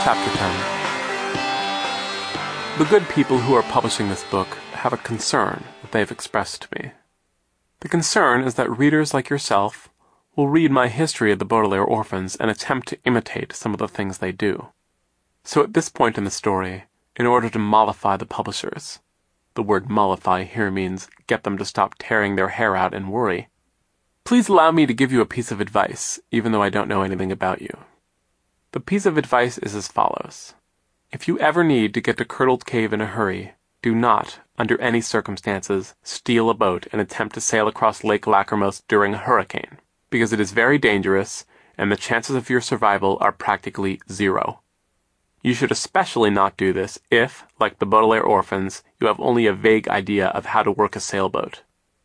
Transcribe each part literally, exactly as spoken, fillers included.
Chapter ten. The good people who are publishing this book have a concern that they've expressed to me. The concern is that readers like yourself will read my history of the Baudelaire orphans and attempt to imitate some of the things they do. So at this point in the story, in order to mollify the publishers, the word mollify here means get them to stop tearing their hair out and worry, please allow me to give you a piece of advice, even though I don't know anything about you. The piece of advice is as follows. If you ever need to get to Curdled Cave in a hurry, do not, under any circumstances, steal a boat and attempt to sail across Lake Lachrymose during a hurricane, because it is very dangerous, and the chances of your survival are practically zero. You should especially not do this if, like the Baudelaire orphans, you have only a vague idea of how to work a sailboat.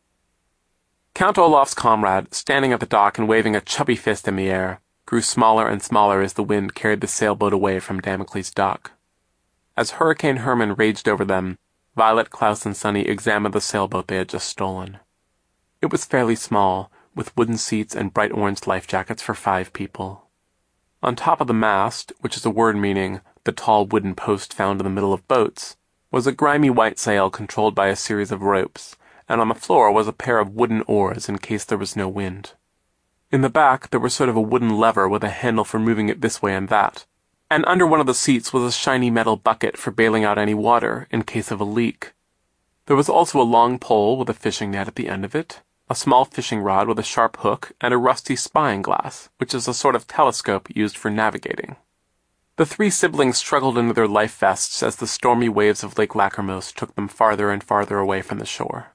Count Olaf's comrade, standing at the dock and waving a chubby fist in the air, grew smaller and smaller as the wind carried the sailboat away from Damocles' dock. As Hurricane Herman raged over them, Violet, Klaus, and Sunny examined the sailboat they had just stolen. It was fairly small, with wooden seats and bright orange life jackets for five people. On top of the mast, which is a word meaning the tall wooden post found in the middle of boats, was a grimy white sail controlled by a series of ropes, and on the floor was a pair of wooden oars in case there was no wind. In the back there was sort of a wooden lever with a handle for moving it this way and that, and under one of the seats was a shiny metal bucket for bailing out any water in case of a leak. There was also a long pole with a fishing net at the end of it, a small fishing rod with a sharp hook, and a rusty spying glass, which is a sort of telescope used for navigating. The three siblings struggled into their life vests as the stormy waves of Lake Lachrymose took them farther and farther away from the shore.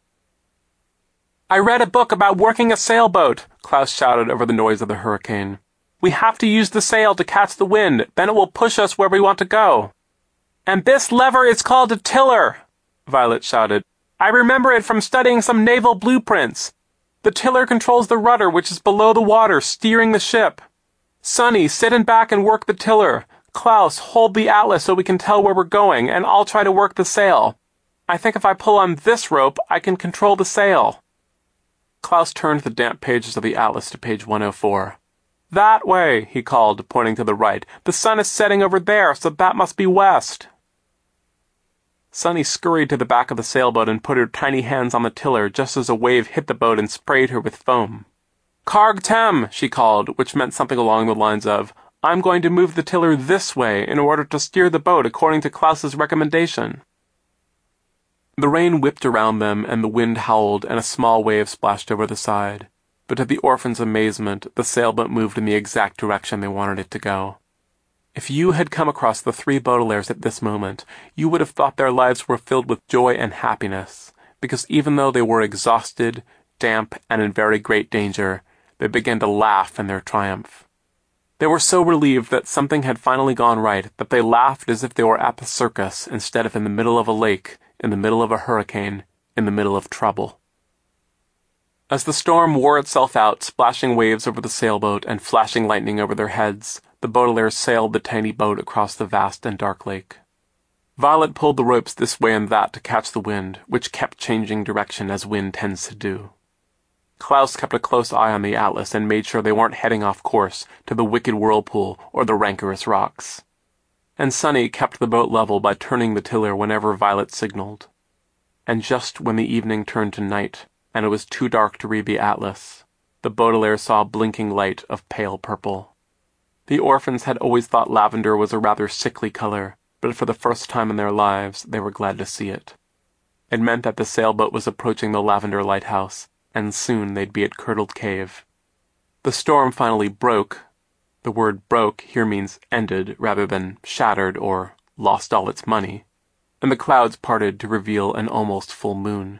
"I read a book about working a sailboat," Klaus shouted over the noise of the hurricane. "We have to use the sail to catch the wind, then it will push us where we want to go." "And this lever is called a tiller," Violet shouted. "I remember it from studying some naval blueprints. The tiller controls the rudder, which is below the water, steering the ship. Sunny, sit in back and work the tiller. Klaus, hold the atlas so we can tell where we're going, and I'll try to work the sail. I think if I pull on this rope, I can control the sail." Klaus turned the damp pages of the atlas to page one oh four. "That way," he called, pointing to the right. "The sun is setting over there, so that must be west." Sunny scurried to the back of the sailboat and put her tiny hands on the tiller just as a wave hit the boat and sprayed her with foam. "Carg tem," she called, which meant something along the lines of, "I'm going to move the tiller this way in order to steer the boat according to Klaus's recommendation." The rain whipped around them and the wind howled and a small wave splashed over the side, but to the orphans' amazement, the sailboat moved in the exact direction they wanted it to go. If you had come across the three Baudelaires at this moment, you would have thought their lives were filled with joy and happiness, because even though they were exhausted, damp, and in very great danger, they began to laugh in their triumph. They were so relieved that something had finally gone right that they laughed as if they were at the circus instead of in the middle of a lake, in the middle of a hurricane, in the middle of trouble. As the storm wore itself out, splashing waves over the sailboat and flashing lightning over their heads, the Baudelaires sailed the tiny boat across the vast and dark lake. Violet pulled the ropes this way and that to catch the wind, which kept changing direction as wind tends to do. Klaus kept a close eye on the atlas and made sure they weren't heading off course to the wicked whirlpool or the rancorous rocks. And Sunny kept the boat level by turning the tiller whenever Violet signaled. And just when the evening turned to night, and it was too dark to read the atlas, the Baudelaires saw a blinking light of pale purple. The orphans had always thought lavender was a rather sickly color, but for the first time in their lives they were glad to see it. It meant that the sailboat was approaching the Lavender Lighthouse, and soon they'd be at Curdled Cave. The storm finally broke. The word broke here means ended rather than shattered or lost all its money, and the clouds parted to reveal an almost full moon.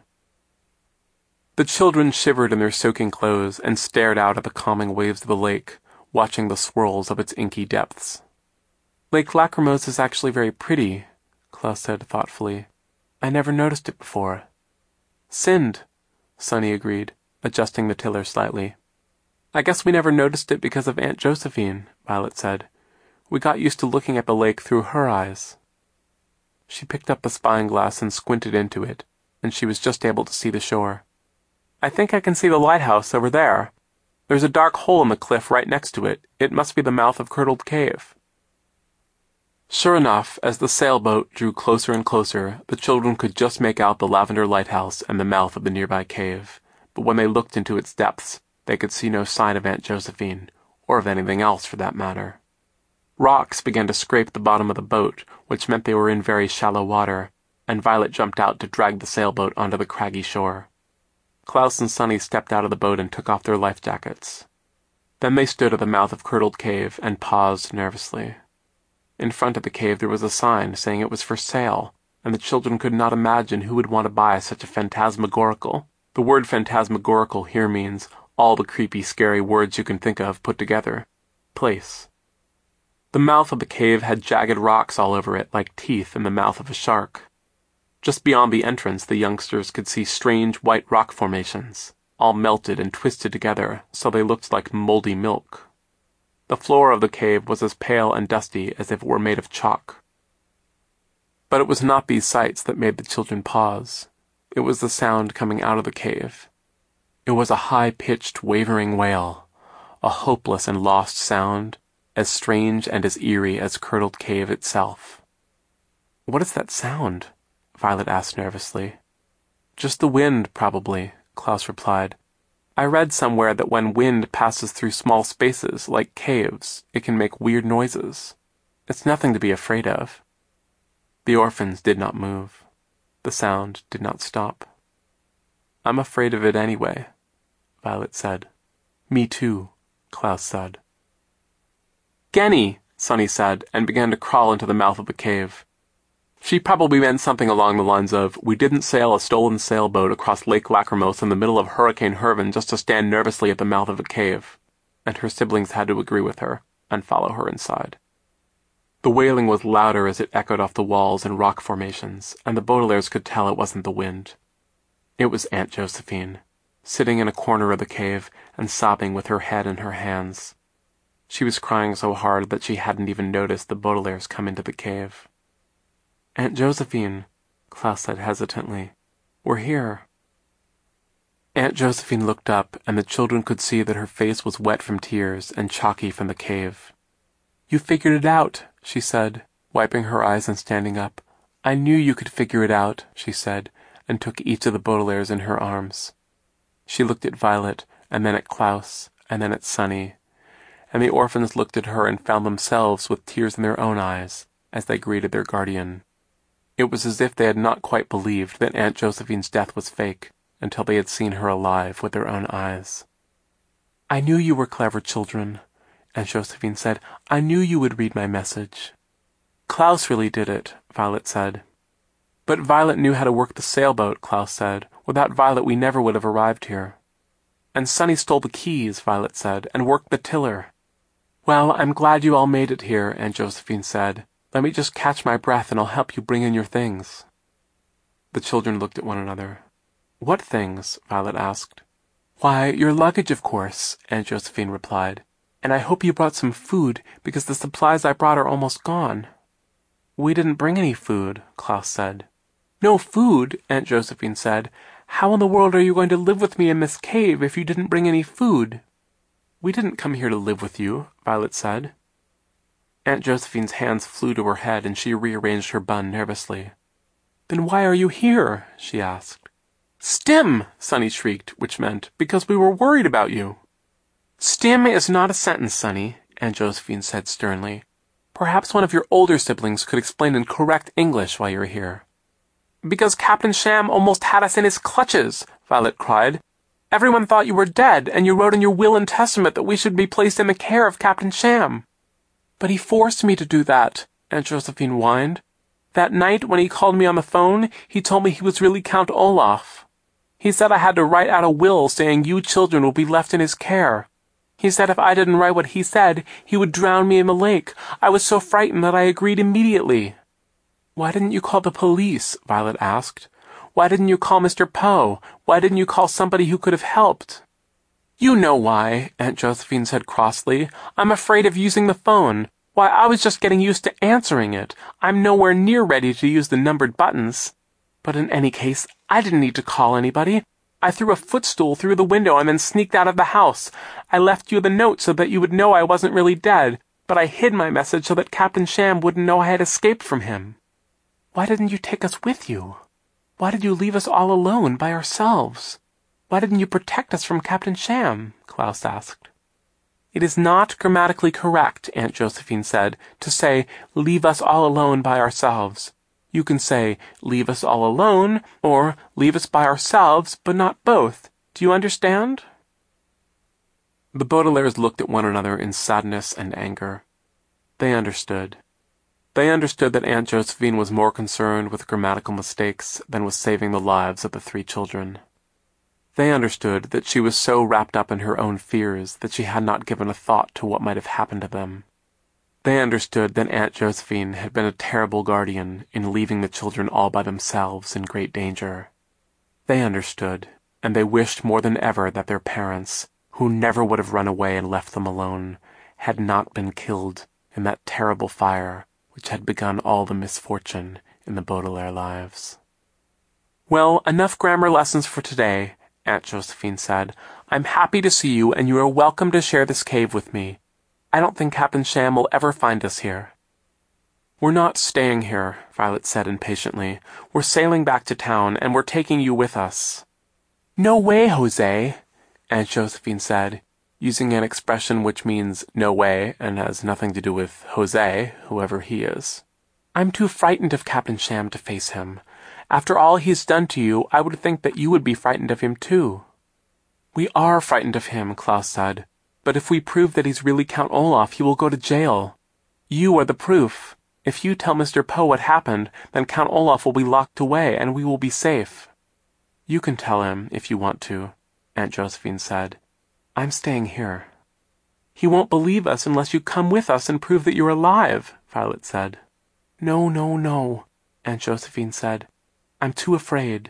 The children shivered in their soaking clothes and stared out at the calming waves of the lake, watching the swirls of its inky depths. "Lake Lachrymose is actually very pretty," Klaus said thoughtfully. "I never noticed it before." "Sind," Sunny agreed, adjusting the tiller slightly. "I guess we never noticed it because of Aunt Josephine," Violet said. "We got used to looking at the lake through her eyes." She picked up the spying glass and squinted into it, and she was just able to see the shore. "I think I can see the lighthouse over there. There's a dark hole in the cliff right next to it. It must be the mouth of Curdled Cave." Sure enough, as the sailboat drew closer and closer, the children could just make out the lavender lighthouse and the mouth of the nearby cave, but when they looked into its depths, they could see no sign of Aunt Josephine, or of anything else for that matter. Rocks began to scrape the bottom of the boat, which meant they were in very shallow water, and Violet jumped out to drag the sailboat onto the craggy shore. Klaus and Sonny stepped out of the boat and took off their life jackets. Then they stood at the mouth of Curdled Cave and paused nervously. In front of the cave there was a sign saying it was for sale, and the children could not imagine who would want to buy such a phantasmagorical. The word phantasmagorical here means all the creepy, scary words you can think of put together. Place. The mouth of the cave had jagged rocks all over it like teeth in the mouth of a shark. Just beyond the entrance the youngsters could see strange white rock formations, all melted and twisted together so they looked like moldy milk. The floor of the cave was as pale and dusty as if it were made of chalk. But it was not these sights that made the children pause. It was the sound coming out of the cave. It was a high-pitched, wavering wail, a hopeless and lost sound, as strange and as eerie as Curdled Cave itself. "What is that sound?" Violet asked nervously. "Just the wind, probably," Klaus replied. "I read somewhere that when wind passes through small spaces, like caves, it can make weird noises. It's nothing to be afraid of." The orphans did not move. The sound did not stop. "I'm afraid of it anyway," Violet said. "Me too," Klaus said. "Genny," Sonny said, and began to crawl into the mouth of the cave. She probably meant something along the lines of, "We didn't sail a stolen sailboat across Lake Lachrymos in the middle of Hurricane Hervin just to stand nervously at the mouth of a cave," and her siblings had to agree with her and follow her inside. The wailing was louder as it echoed off the walls and rock formations, and the Baudelaires could tell it wasn't the wind. It was Aunt Josephine, sitting in a corner of the cave and sobbing with her head in her hands. She was crying so hard that she hadn't even noticed the Baudelaires come into the cave. "Aunt Josephine," Klaus said hesitantly, "we're here." Aunt Josephine looked up, and the children could see that her face was wet from tears and chalky from the cave. "You figured it out," she said, wiping her eyes and standing up. "I knew you could figure it out," she said, and took each of the Baudelaires in her arms. She looked at Violet, and then at Klaus, and then at Sonny, and the orphans looked at her and found themselves with tears in their own eyes as they greeted their guardian. It was as if they had not quite believed that Aunt Josephine's death was fake until they had seen her alive with their own eyes. "I knew you were clever children," Aunt Josephine said. "I knew you would read my message." "Klaus really did it," Violet said. "But Violet knew how to work the sailboat," Klaus said. "Without Violet we never would have arrived here." "And Sonny stole the keys," Violet said, "and worked the tiller." "Well, I'm glad you all made it here," Aunt Josephine said. "Let me just catch my breath and I'll help you bring in your things." The children looked at one another. "What things?" Violet asked. "Why, your luggage, of course," Aunt Josephine replied. "And I hope you brought some food, because the supplies I brought are almost gone." "We didn't bring any food," Klaus said. "No food?" Aunt Josephine said. "How in the world are you going to live with me in this cave if you didn't bring any food?" "We didn't come here to live with you," Violet said. Aunt Josephine's hands flew to her head and she rearranged her bun nervously. "Then why are you here?" she asked. "Stim!" Sonny shrieked, which meant, "Because we were worried about you." "Stim is not a sentence, Sonny," Aunt Josephine said sternly. "Perhaps one of your older siblings could explain in correct English why you're here." "Because Captain Sham almost had us in his clutches," Violet cried. "Everyone thought you were dead, and you wrote in your will and testament that we should be placed in the care of Captain Sham." "But he forced me to do that," Aunt Josephine whined. "That night when he called me on the phone, he told me he was really Count Olaf. He said I had to write out a will saying you children will be left in his care. He said if I didn't write what he said, he would drown me in the lake. I was so frightened that I agreed immediately." "Why didn't you call the police?" Violet asked. "Why didn't you call Mister Poe? Why didn't you call somebody who could have helped?" "You know why," Aunt Josephine said crossly. "I'm afraid of using the phone. Why, I was just getting used to answering it. I'm nowhere near ready to use the numbered buttons. But in any case, I didn't need to call anybody. I threw a footstool through the window and then sneaked out of the house. I left you the note so that you would know I wasn't really dead. But I hid my message so that Captain Sham wouldn't know I had escaped from him. Why didn't you take us with you? Why did you leave us all alone, by ourselves? Why didn't you protect us from Captain Sham? Klaus asked. It is not grammatically correct, Aunt Josephine said, to say, leave us all alone by ourselves. You can say, leave us all alone, or leave us by ourselves, but not both. Do you understand? The Baudelaires looked at one another in sadness and anger. They understood. They understood that Aunt Josephine was more concerned with grammatical mistakes than with saving the lives of the three children. They understood that she was so wrapped up in her own fears that she had not given a thought to what might have happened to them. They understood that Aunt Josephine had been a terrible guardian in leaving the children all by themselves in great danger. They understood, and they wished more than ever that their parents, who never would have run away and left them alone, had not been killed in that terrible fire which had begun all the misfortune in the Baudelaire lives. Well, enough grammar lessons for today, Aunt Josephine said. I'm happy to see you, and you are welcome to share this cave with me. I don't think Captain Sham will ever find us here. We're not staying here, Violet said impatiently. We're sailing back to town, and we're taking you with us. No way, Jose, Aunt Josephine said, using an expression which means no way and has nothing to do with Jose, whoever he is. I'm too frightened of Captain Sham to face him. After all he's done to you, I would think that you would be frightened of him too. We are frightened of him, Klaus said. But if we prove that he's really Count Olaf, he will go to jail. You are the proof. If you tell Mister Poe what happened, then Count Olaf will be locked away, and we will be safe. You can tell him, if you want to, Aunt Josephine said. I'm staying here. He won't believe us unless you come with us and prove that you're alive, Violet said. No, no, no, Aunt Josephine said. I'm too afraid.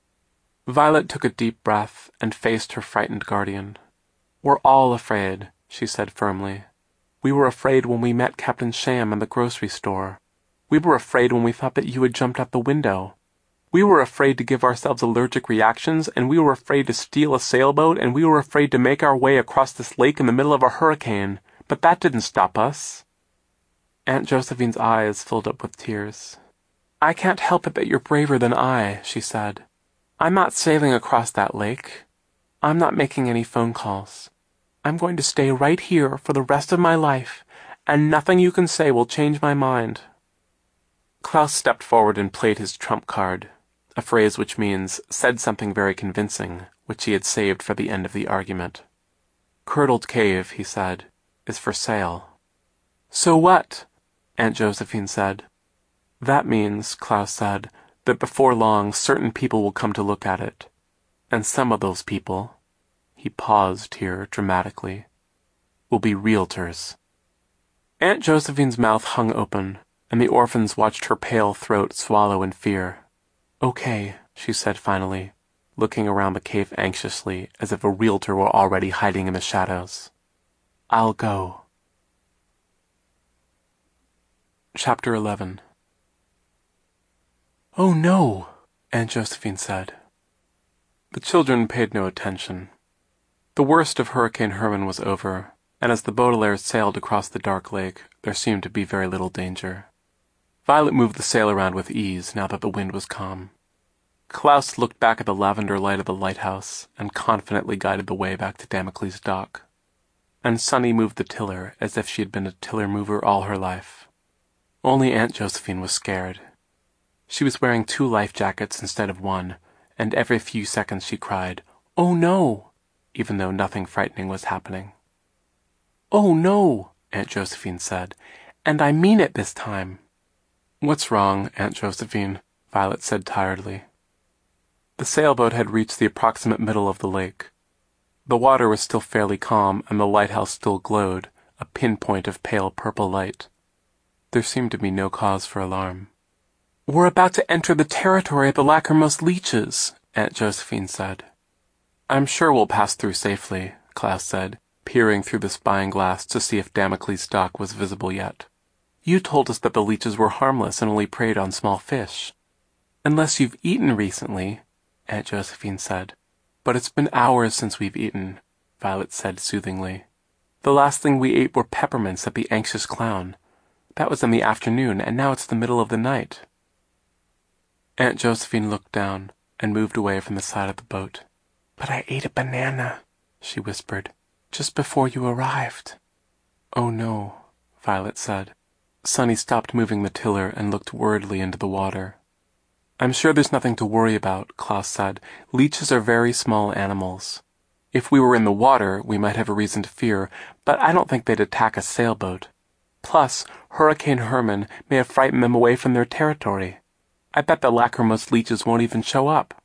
Violet took a deep breath and faced her frightened guardian. We're all afraid, she said firmly. We were afraid when we met Captain Sham in the grocery store. We were afraid when we thought that you had jumped out the window. We were afraid to give ourselves allergic reactions, and we were afraid to steal a sailboat, and we were afraid to make our way across this lake in the middle of a hurricane. But that didn't stop us. Aunt Josephine's eyes filled up with tears. I can't help it that you're braver than I, she said. I'm not sailing across that lake. I'm not making any phone calls. I'm going to stay right here for the rest of my life, and nothing you can say will change my mind. Klaus stepped forward and played his trump card, a phrase which means, said something very convincing, which he had saved for the end of the argument. Curdled Cave, he said, is for sale. So what? Aunt Josephine said. That means, Klaus said, that before long certain people will come to look at it. And some of those people, he paused here dramatically, will be realtors. Aunt Josephine's mouth hung open, and the orphans watched her pale throat swallow in fear. Okay, she said finally, looking around the cave anxiously as if a realtor were already hiding in the shadows. I'll go. Chapter eleven. Oh no, Aunt Josephine said. The children paid no attention. The worst of Hurricane Herman was over, and as the Baudelaires sailed across the dark lake, there seemed to be very little danger. Violet moved the sail around with ease now that the wind was calm. Klaus looked back at the lavender light of the lighthouse and confidently guided the way back to Damocles Dock. And Sunny moved the tiller as if she had been a tiller mover all her life. Only Aunt Josephine was scared. She was wearing two life jackets instead of one, and every few seconds she cried, "Oh no!" even though nothing frightening was happening. "Oh no," Aunt Josephine said, "and I mean it this time." "What's wrong, Aunt Josephine?" Violet said tiredly. The sailboat had reached the approximate middle of the lake. The water was still fairly calm, and the lighthouse still glowed, a pinpoint of pale purple light. There seemed to be no cause for alarm. "We're about to enter the territory of the Lachrymose leeches," Aunt Josephine said. "I'm sure we'll pass through safely," Klaus said, peering through the spying glass to see if Damocles Dock was visible yet. "You told us that the leeches were harmless and only preyed on small fish." "Unless you've eaten recently," Aunt Josephine said. "But it's been hours since we've eaten," Violet said soothingly. The last thing we ate were peppermints at the Anxious Clown. That was in the afternoon, and now it's the middle of the night." Aunt Josephine looked down and moved away from the side of the boat. "But I ate a banana," she whispered, "just before you arrived." "Oh no," Violet said. Sunny stopped moving the tiller and looked worriedly into the water. "I'm sure there's nothing to worry about," Klaus said. "Leeches are very small animals. If we were in the water, we might have a reason to fear, but I don't think they'd attack a sailboat. Plus, Hurricane Herman may have frightened them away from their territory. I bet the lachrymose leeches won't even show up."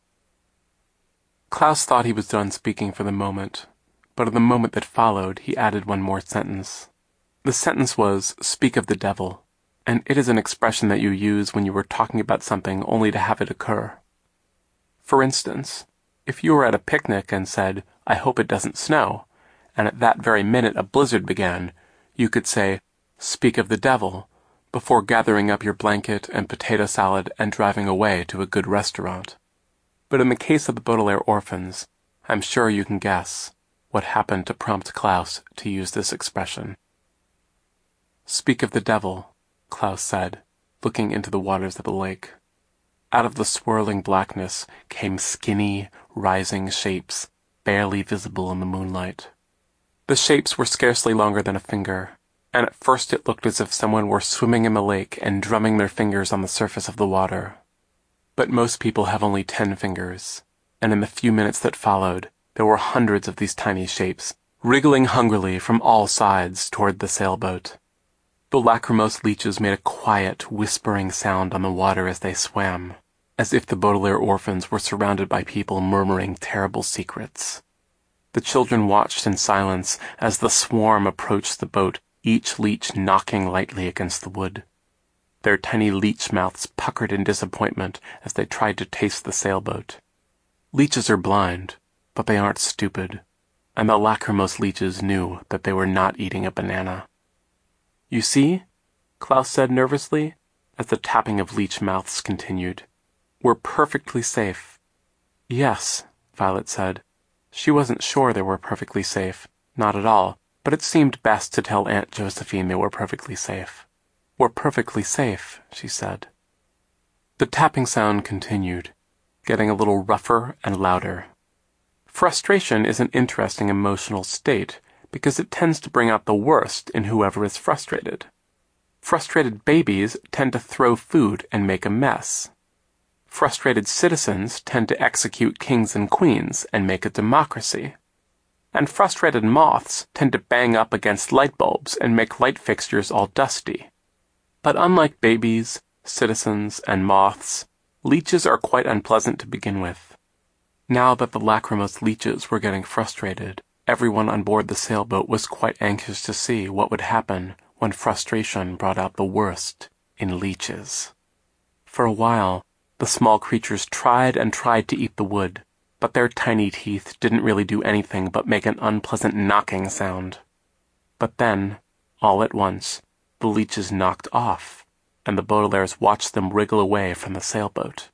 Klaus thought he was done speaking for the moment, but in the moment that followed, he added one more sentence. The sentence was, "Speak of the devil," and it is an expression that you use when you are talking about something only to have it occur. For instance, if you were at a picnic and said, "I hope it doesn't snow," and at that very minute a blizzard began, you could say, "Speak of the devil," before gathering up your blanket and potato salad and driving away to a good restaurant. But in the case of the Baudelaire orphans, I'm sure you can guess what happened to prompt Klaus to use this expression. "Speak of the devil," Klaus said, looking into the waters of the lake. Out of the swirling blackness came skinny, rising shapes, barely visible in the moonlight. The shapes were scarcely longer than a finger, and at first it looked as if someone were swimming in the lake and drumming their fingers on the surface of the water. But most people have only ten fingers, and in the few minutes that followed, there were hundreds of these tiny shapes, wriggling hungrily from all sides toward the sailboat. The lachrymose leeches made a quiet, whispering sound on the water as they swam, as if the Baudelaire orphans were surrounded by people murmuring terrible secrets. The children watched in silence as the swarm approached the boat, each leech knocking lightly against the wood. Their tiny leech mouths puckered in disappointment as they tried to taste the sailboat. Leeches are blind, but they aren't stupid, and the lachrymose leeches knew that they were not eating a banana. "You see?" Klaus said nervously, as the tapping of leech mouths continued. "We're perfectly safe." "Yes," Violet said. She wasn't sure they were perfectly safe, not at all, but it seemed best to tell Aunt Josephine they were perfectly safe. "We're perfectly safe," she said. The tapping sound continued, getting a little rougher and louder. Frustration is an interesting emotional state, because it tends to bring out the worst in whoever is frustrated. Frustrated babies tend to throw food and make a mess. Frustrated citizens tend to execute kings and queens and make a democracy. And frustrated moths tend to bang up against light bulbs and make light fixtures all dusty. But unlike babies, citizens, and moths, leeches are quite unpleasant to begin with. Now that the lachrymose leeches were getting frustrated, everyone on board the sailboat was quite anxious to see what would happen when frustration brought out the worst in leeches. For a while, the small creatures tried and tried to eat the wood, but their tiny teeth didn't really do anything but make an unpleasant knocking sound. But then, all at once, the leeches knocked off, and the Baudelaires watched them wriggle away from the sailboat.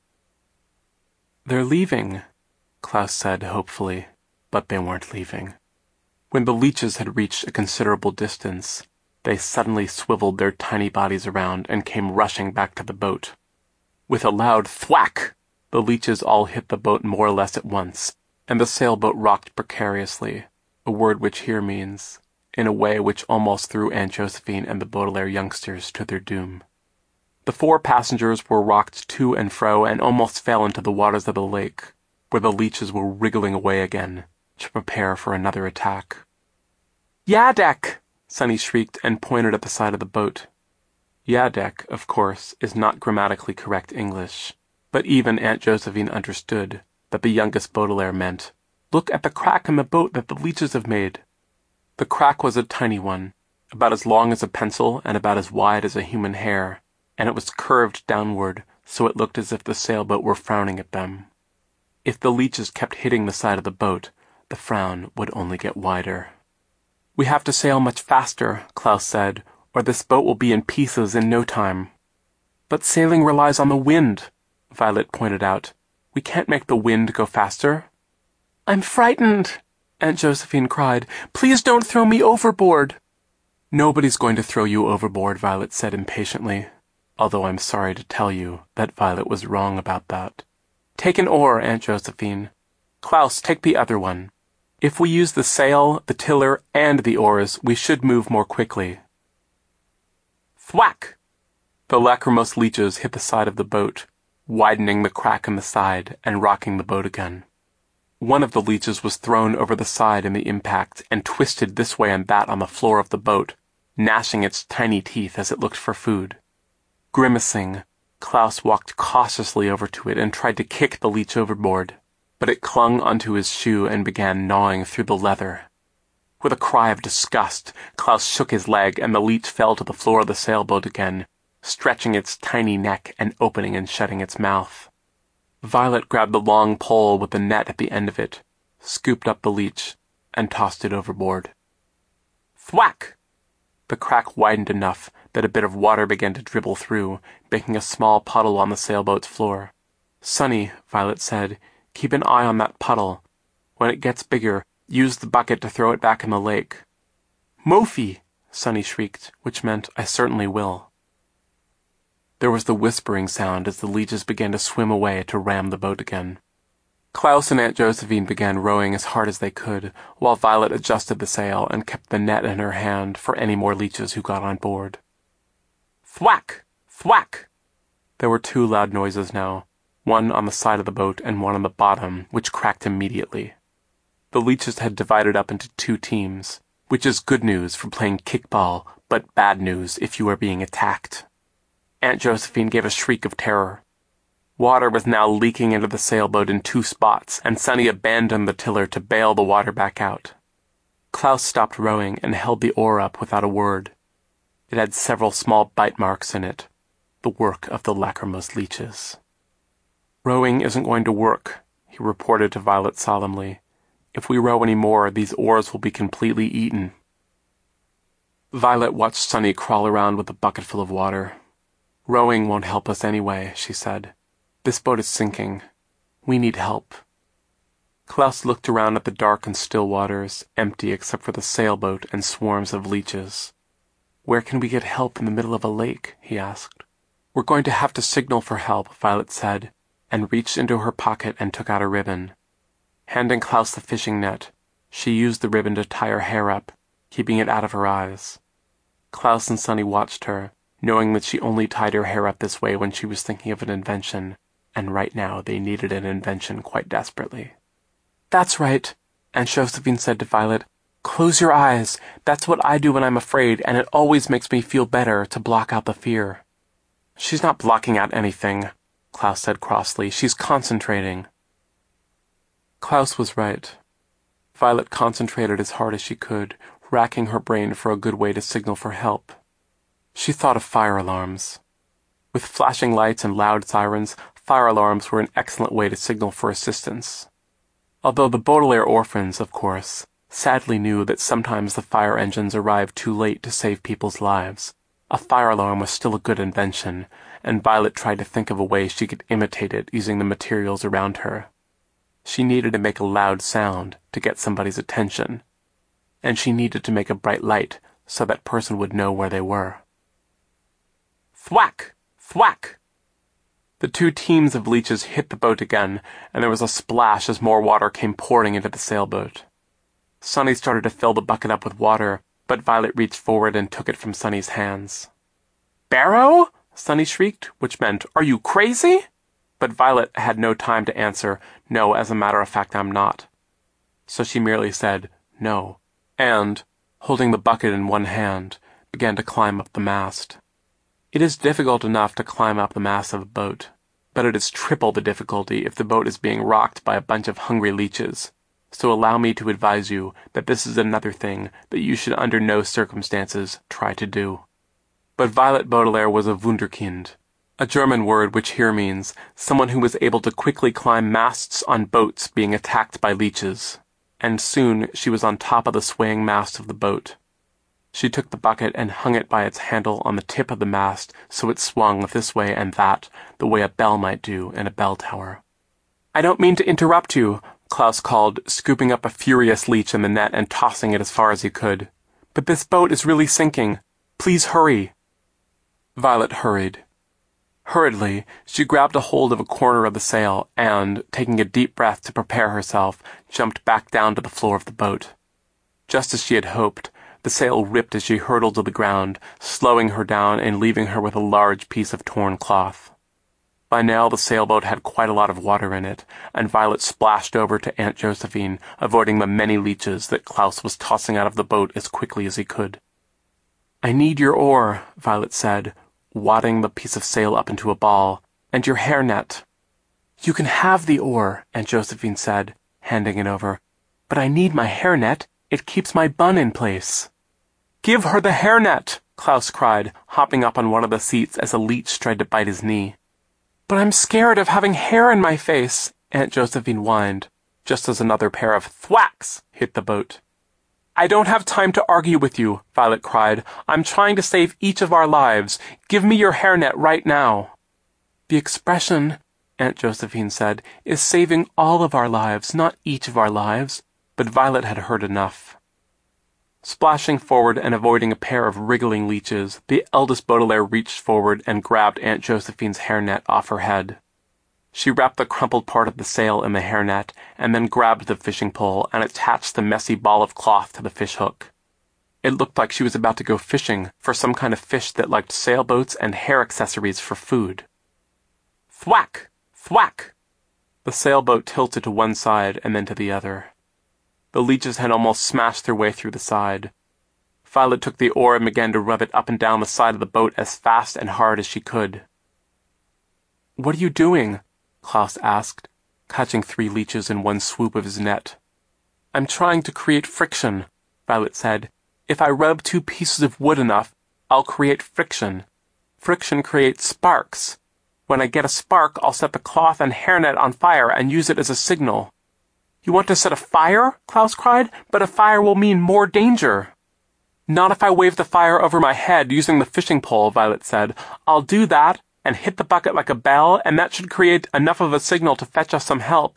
"They're leaving," Klaus said hopefully, but they weren't leaving. When the leeches had reached a considerable distance, they suddenly swiveled their tiny bodies around and came rushing back to the boat. With a loud thwack, the leeches all hit the boat more or less at once, and the sailboat rocked precariously, a word which here means, in a way which almost threw Aunt Josephine and the Baudelaire youngsters to their doom. The four passengers were rocked to and fro and almost fell into the waters of the lake, where the leeches were wriggling away again, to prepare for another attack. "Yadek!" Sunny shrieked and pointed at the side of the boat. Yadek, of course, is not grammatically correct English, but even Aunt Josephine understood that the youngest Baudelaire meant, "Look at the crack in the boat that the leeches have made." The crack was a tiny one, about as long as a pencil and about as wide as a human hair, and it was curved downward so it looked as if the sailboat were frowning at them. If the leeches kept hitting the side of the boat, the frown would only get wider. "We have to sail much faster," Klaus said, "or this boat will be in pieces in no time." "But sailing relies on the wind," Violet pointed out. "We can't make the wind go faster." "I'm frightened," Aunt Josephine cried. "Please don't throw me overboard." "Nobody's going to throw you overboard," Violet said impatiently, although I'm sorry to tell you that Violet was wrong about that. "Take an oar, Aunt Josephine. Klaus, take the other one. If we use the sail, the tiller, and the oars, we should move more quickly." Thwack! The lachrymose leeches hit the side of the boat, widening the crack in the side and rocking the boat again. One of the leeches was thrown over the side in the impact and twisted this way and that on the floor of the boat, gnashing its tiny teeth as it looked for food. Grimacing, Klaus walked cautiously over to it and tried to kick the leech overboard, but it clung onto his shoe and began gnawing through the leather. With a cry of disgust, Klaus shook his leg and the leech fell to the floor of the sailboat again, stretching its tiny neck and opening and shutting its mouth. Violet grabbed the long pole with the net at the end of it, scooped up the leech, and tossed it overboard. Thwack! The crack widened enough that a bit of water began to dribble through, making a small puddle on the sailboat's floor. "Sonny," Violet said, "keep an eye on that puddle. When it gets bigger, use the bucket to throw it back in the lake." "Mophie!" Sonny shrieked, which meant, "I certainly will." There was the whispering sound as the leeches began to swim away to ram the boat again. Klaus and Aunt Josephine began rowing as hard as they could, while Violet adjusted the sail and kept the net in her hand for any more leeches who got on board. Thwack! Thwack! There were two loud noises now, one on the side of the boat and one on the bottom, which cracked immediately. The leeches had divided up into two teams, which is good news for playing kickball, but bad news if you are being attacked. Aunt Josephine gave a shriek of terror. Water was now leaking into the sailboat in two spots, and Sonny abandoned the tiller to bail the water back out. Klaus stopped rowing and held the oar up without a word. It had several small bite marks in it, the work of the lachrymose leeches. "Rowing isn't going to work," he reported to Violet solemnly. "If we row any more, these oars will be completely eaten." Violet watched Sonny crawl around with a bucket full of water. "Rowing won't help us anyway," she said. "This boat is sinking. We need help." Klaus looked around at the dark and still waters, empty except for the sailboat and swarms of leeches. "Where can we get help in the middle of a lake?" he asked. "We're going to have to signal for help," Violet said, and reached into her pocket and took out a ribbon. Handing Klaus the fishing net, she used the ribbon to tie her hair up, keeping it out of her eyes. Klaus and Sonny watched her, knowing that she only tied her hair up this way when she was thinking of an invention, and right now they needed an invention quite desperately. "That's right," Aunt Josephine said to Violet. "Close your eyes. That's what I do when I'm afraid, and it always makes me feel better to block out the fear." "She's not blocking out anything," Klaus said crossly. "She's concentrating." Klaus was right. Violet concentrated as hard as she could, racking her brain for a good way to signal for help. She thought of fire alarms. With flashing lights and loud sirens, fire alarms were an excellent way to signal for assistance. Although the Baudelaire orphans, of course, sadly knew that sometimes the fire engines arrived too late to save people's lives, a fire alarm was still a good invention, and Violet tried to think of a way she could imitate it using the materials around her. She needed to make a loud sound to get somebody's attention, and she needed to make a bright light so that person would know where they were. Thwack! Thwack! The two teams of leeches hit the boat again, and there was a splash as more water came pouring into the sailboat. Sonny started to fill the bucket up with water, but Violet reached forward and took it from Sonny's hands. "Barrow?" Sonny shrieked, which meant, "Are you crazy?" But Violet had no time to answer, "No, as a matter of fact, I'm not." So she merely said, "No," and, holding the bucket in one hand, began to climb up the mast. It is difficult enough to climb up the mast of a boat, but it is triple the difficulty if the boat is being rocked by a bunch of hungry leeches. So allow me to advise you that this is another thing that you should under no circumstances try to do. But Violet Baudelaire was a Wunderkind, a German word which here means someone who was able to quickly climb masts on boats being attacked by leeches, and soon she was on top of the swaying mast of the boat. She took the bucket and hung it by its handle on the tip of the mast so it swung this way and that, the way a bell might do in a bell tower. "I don't mean to interrupt you," Klaus called, scooping up a furious leech in the net and tossing it as far as he could. "But this boat is really sinking. Please hurry." Violet hurried. Hurriedly, she grabbed a hold of a corner of the sail and, taking a deep breath to prepare herself, jumped back down to the floor of the boat. Just as she had hoped, the sail ripped as she hurtled to the ground, slowing her down and leaving her with a large piece of torn cloth. By now the sailboat had quite a lot of water in it, and Violet splashed over to Aunt Josephine, avoiding the many leeches that Klaus was tossing out of the boat as quickly as he could. "I need your oar," Violet said, wadding the piece of sail up into a ball, "and your hairnet." "You can have the oar," Aunt Josephine said, handing it over. "But I need my hairnet. It keeps my bun in place." "Give her the hairnet!" Klaus cried, hopping up on one of the seats as a leech tried to bite his knee. "But I'm scared of having hair in my face," Aunt Josephine whined, just as another pair of thwacks hit the boat. "I don't have time to argue with you," Violet cried. "I'm trying to save each of our lives. Give me your hairnet right now." "The expression," Aunt Josephine said, "is saving all of our lives, not each of our lives." But Violet had heard enough. Splashing forward and avoiding a pair of wriggling leeches, the eldest Baudelaire reached forward and grabbed Aunt Josephine's hairnet off her head. She wrapped the crumpled part of the sail in the hairnet, and then grabbed the fishing pole and attached the messy ball of cloth to the fishhook. It looked like she was about to go fishing for some kind of fish that liked sailboats and hair accessories for food. Thwack! Thwack! The sailboat tilted to one side and then to the other. The leeches had almost smashed their way through the side. Violet took the oar and began to rub it up and down the side of the boat as fast and hard as she could. "What are you doing?" Klaus asked, catching three leeches in one swoop of his net. "I'm trying to create friction," Violet said. "If I rub two pieces of wood enough, I'll create friction. Friction creates sparks. When I get a spark, I'll set the cloth and hairnet on fire and use it as a signal." "You want to set a fire?" Klaus cried. "But a fire will mean more danger." "Not if I wave the fire over my head using the fishing pole," Violet said. "I'll do that and hit the bucket like a bell, and that should create enough of a signal to fetch us some help."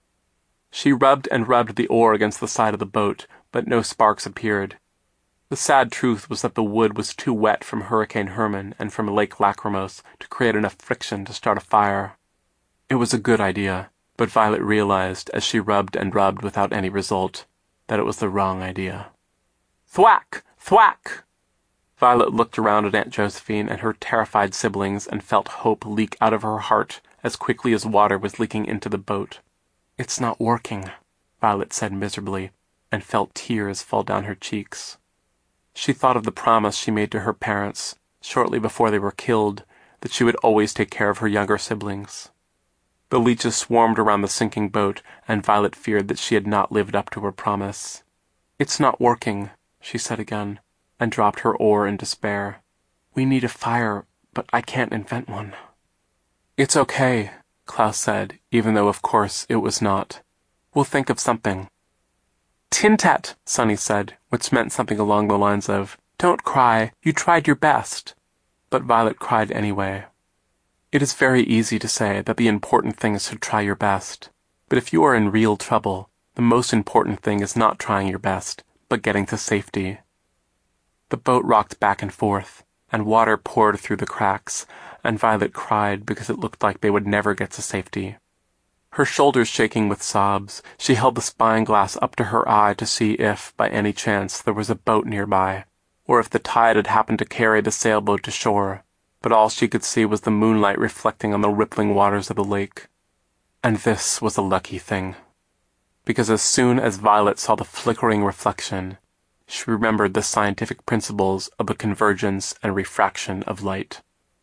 She rubbed and rubbed the oar against the side of the boat, but no sparks appeared. The sad truth was that the wood was too wet from Hurricane Herman and from Lake Lachrymos to create enough friction to start a fire. It was a good idea, but Violet realized, as she rubbed and rubbed without any result, that it was the wrong idea. Thwack! Thwack! Violet looked around at Aunt Josephine and her terrified siblings and felt hope leak out of her heart as quickly as water was leaking into the boat. "It's not working," Violet said miserably, and felt tears fall down her cheeks. She thought of the promise she made to her parents, shortly before they were killed, that she would always take care of her younger siblings. The leeches swarmed around the sinking boat, and Violet feared that she had not lived up to her promise. "It's not working," she said again, and dropped her oar in despair. "We need a fire, but I can't invent one." "It's okay," Klaus said, even though of course it was not. "We'll think of something." "Tintat," Sonny said, which meant something along the lines of, "Don't cry, you tried your best." But Violet cried anyway. It is very easy to say that the important thing is to try your best, but if you are in real trouble, the most important thing is not trying your best, but getting to safety. The boat rocked back and forth, and water poured through the cracks, and Violet cried because it looked like they would never get to safety. Her shoulders shaking with sobs, she held the spyglass up to her eye to see if, by any chance, there was a boat nearby, or if the tide had happened to carry the sailboat to shore. But all she could see was the moonlight reflecting on the rippling waters of the lake. And this was a lucky thing, because as soon as Violet saw the flickering reflection, she remembered the scientific principles of the convergence and refraction of light.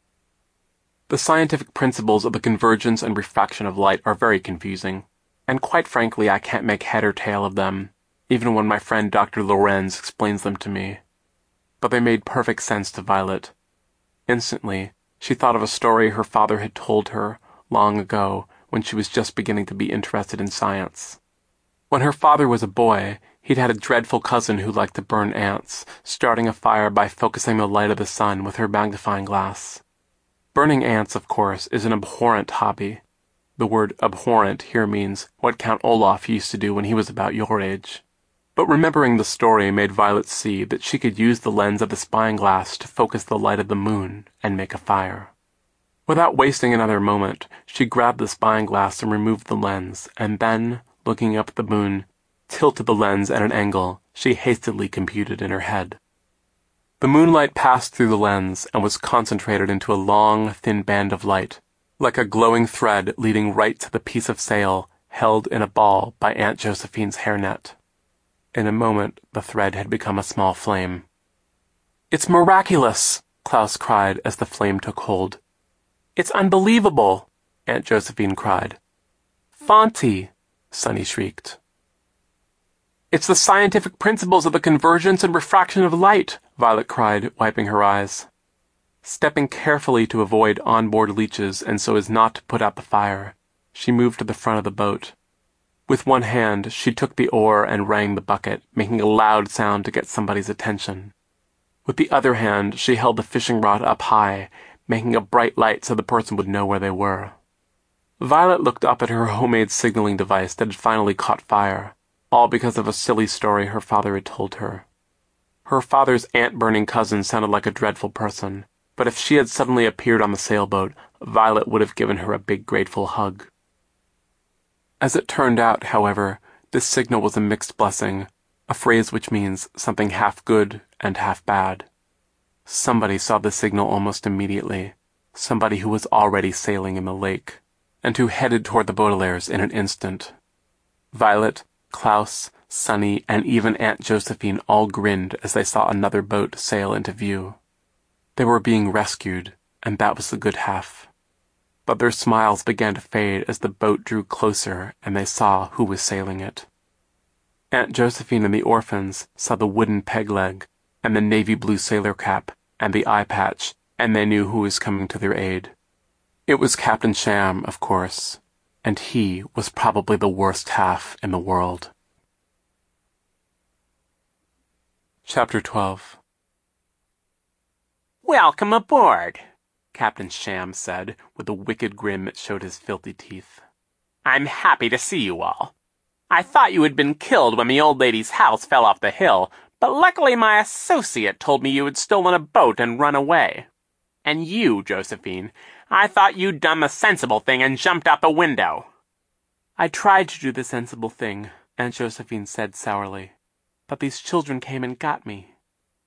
The scientific principles of the convergence and refraction of light are very confusing, and quite frankly I can't make head or tail of them, even when my friend Doctor Lorenz explains them to me. But they made perfect sense to Violet. Instantly, she thought of a story her father had told her long ago when she was just beginning to be interested in science. When her father was a boy, he'd had a dreadful cousin who liked to burn ants, starting a fire by focusing the light of the sun with her magnifying glass. Burning ants, of course, is an abhorrent hobby. The word abhorrent here means what Count Olaf used to do when he was about your age. But remembering the story made Violet see that she could use the lens of the spying glass to focus the light of the moon and make a fire. Without wasting another moment, she grabbed the spying glass and removed the lens, and then, looking up at the moon, tilted the lens at an angle she hastily computed in her head. The moonlight passed through the lens and was concentrated into a long, thin band of light, like a glowing thread leading right to the piece of sail held in a ball by Aunt Josephine's hairnet. In a moment, the thread had become a small flame. "It's miraculous!" Klaus cried as the flame took hold. "It's unbelievable!" Aunt Josephine cried. "Fonty!" Sunny shrieked. "It's the scientific principles of the convergence and refraction of light!" Violet cried, wiping her eyes. Stepping carefully to avoid onboard leeches and so as not to put out the fire, she moved to the front of the boat. With one hand, she took the oar and rang the bucket, making a loud sound to get somebody's attention. With the other hand, she held the fishing rod up high, making a bright light so the person would know where they were. Violet looked up at her homemade signaling device that had finally caught fire, all because of a silly story her father had told her. Her father's ant-burning cousin sounded like a dreadful person, but if she had suddenly appeared on the sailboat, Violet would have given her a big grateful hug. As it turned out, however, this signal was a mixed blessing, a phrase which means something half good and half bad. Somebody saw the signal almost immediately, somebody who was already sailing in the lake, and who headed toward the Baudelaires in an instant. Violet, Klaus, Sunny, and even Aunt Josephine all grinned as they saw another boat sail into view. They were being rescued, and that was the good half. But their smiles began to fade as the boat drew closer and they saw who was sailing it. Aunt Josephine and the orphans saw the wooden peg leg and the navy blue sailor cap and the eye patch, and they knew who was coming to their aid. It was Captain Sham, of course, and he was probably the worst half in the world. Chapter twelve. "Welcome aboard," Captain Sham said, with a wicked grin that showed his filthy teeth. "I'm happy to see you all. I thought you had been killed when the old lady's house fell off the hill, but luckily my associate told me you had stolen a boat and run away. And you, Josephine, I thought you'd done the sensible thing and jumped out the window." "I tried to do the sensible thing," Aunt Josephine said sourly, "but these children came and got me."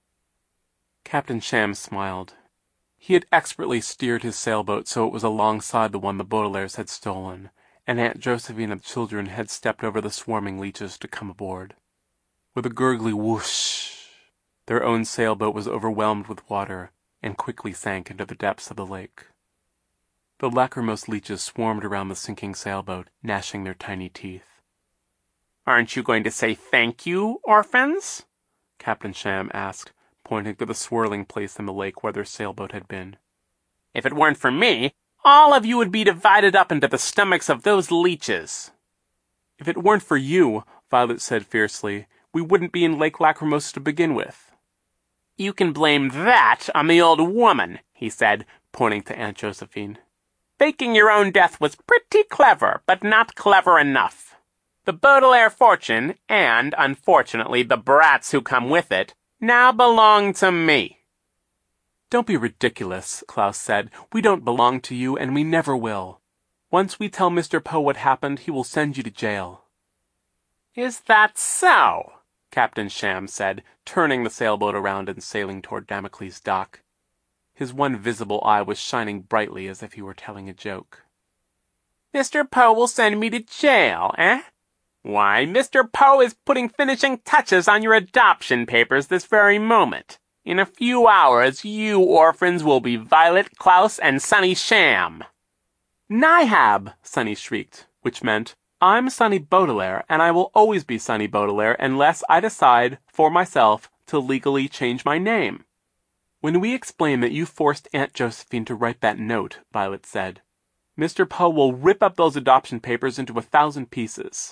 Captain Sham smiled. He had expertly steered his sailboat so it was alongside the one the Baudelaires had stolen, and Aunt Josephine and the children had stepped over the swarming leeches to come aboard. With a gurgly whoosh, their own sailboat was overwhelmed with water and quickly sank into the depths of the lake. The lachrymose leeches swarmed around the sinking sailboat, gnashing their tiny teeth. "Aren't you going to say thank you, orphans?" Captain Sham asked, pointing to the swirling place in the lake where their sailboat had been. "If it weren't for me, all of you would be divided up into the stomachs of those leeches." "If it weren't for you," Violet said fiercely, "we wouldn't be in Lake Lachrymose to begin with." "You can blame that on the old woman," he said, pointing to Aunt Josephine. "Faking your own death was pretty clever, but not clever enough. The Baudelaire fortune, and, unfortunately, the brats who come with it, now belong to me." "Don't be ridiculous," Klaus said. "We don't belong to you, and we never will. Once we tell Mister Poe what happened, he will send you to jail." "Is that so?" Captain Sham said, turning the sailboat around and sailing toward Damocles' dock. His one visible eye was shining brightly as if he were telling a joke. "Mister Poe will send me to jail, eh? Why, Mister Poe is putting finishing touches on your adoption papers this very moment. In a few hours, you orphans will be Violet, Klaus, and Sunny Sham." "Nihab!" Sunny shrieked, which meant, "I'm Sunny Baudelaire, and I will always be Sunny Baudelaire unless I decide, for myself, to legally change my name." "When we explain that you forced Aunt Josephine to write that note," Violet said, "Mister Poe will rip up those adoption papers into a thousand pieces."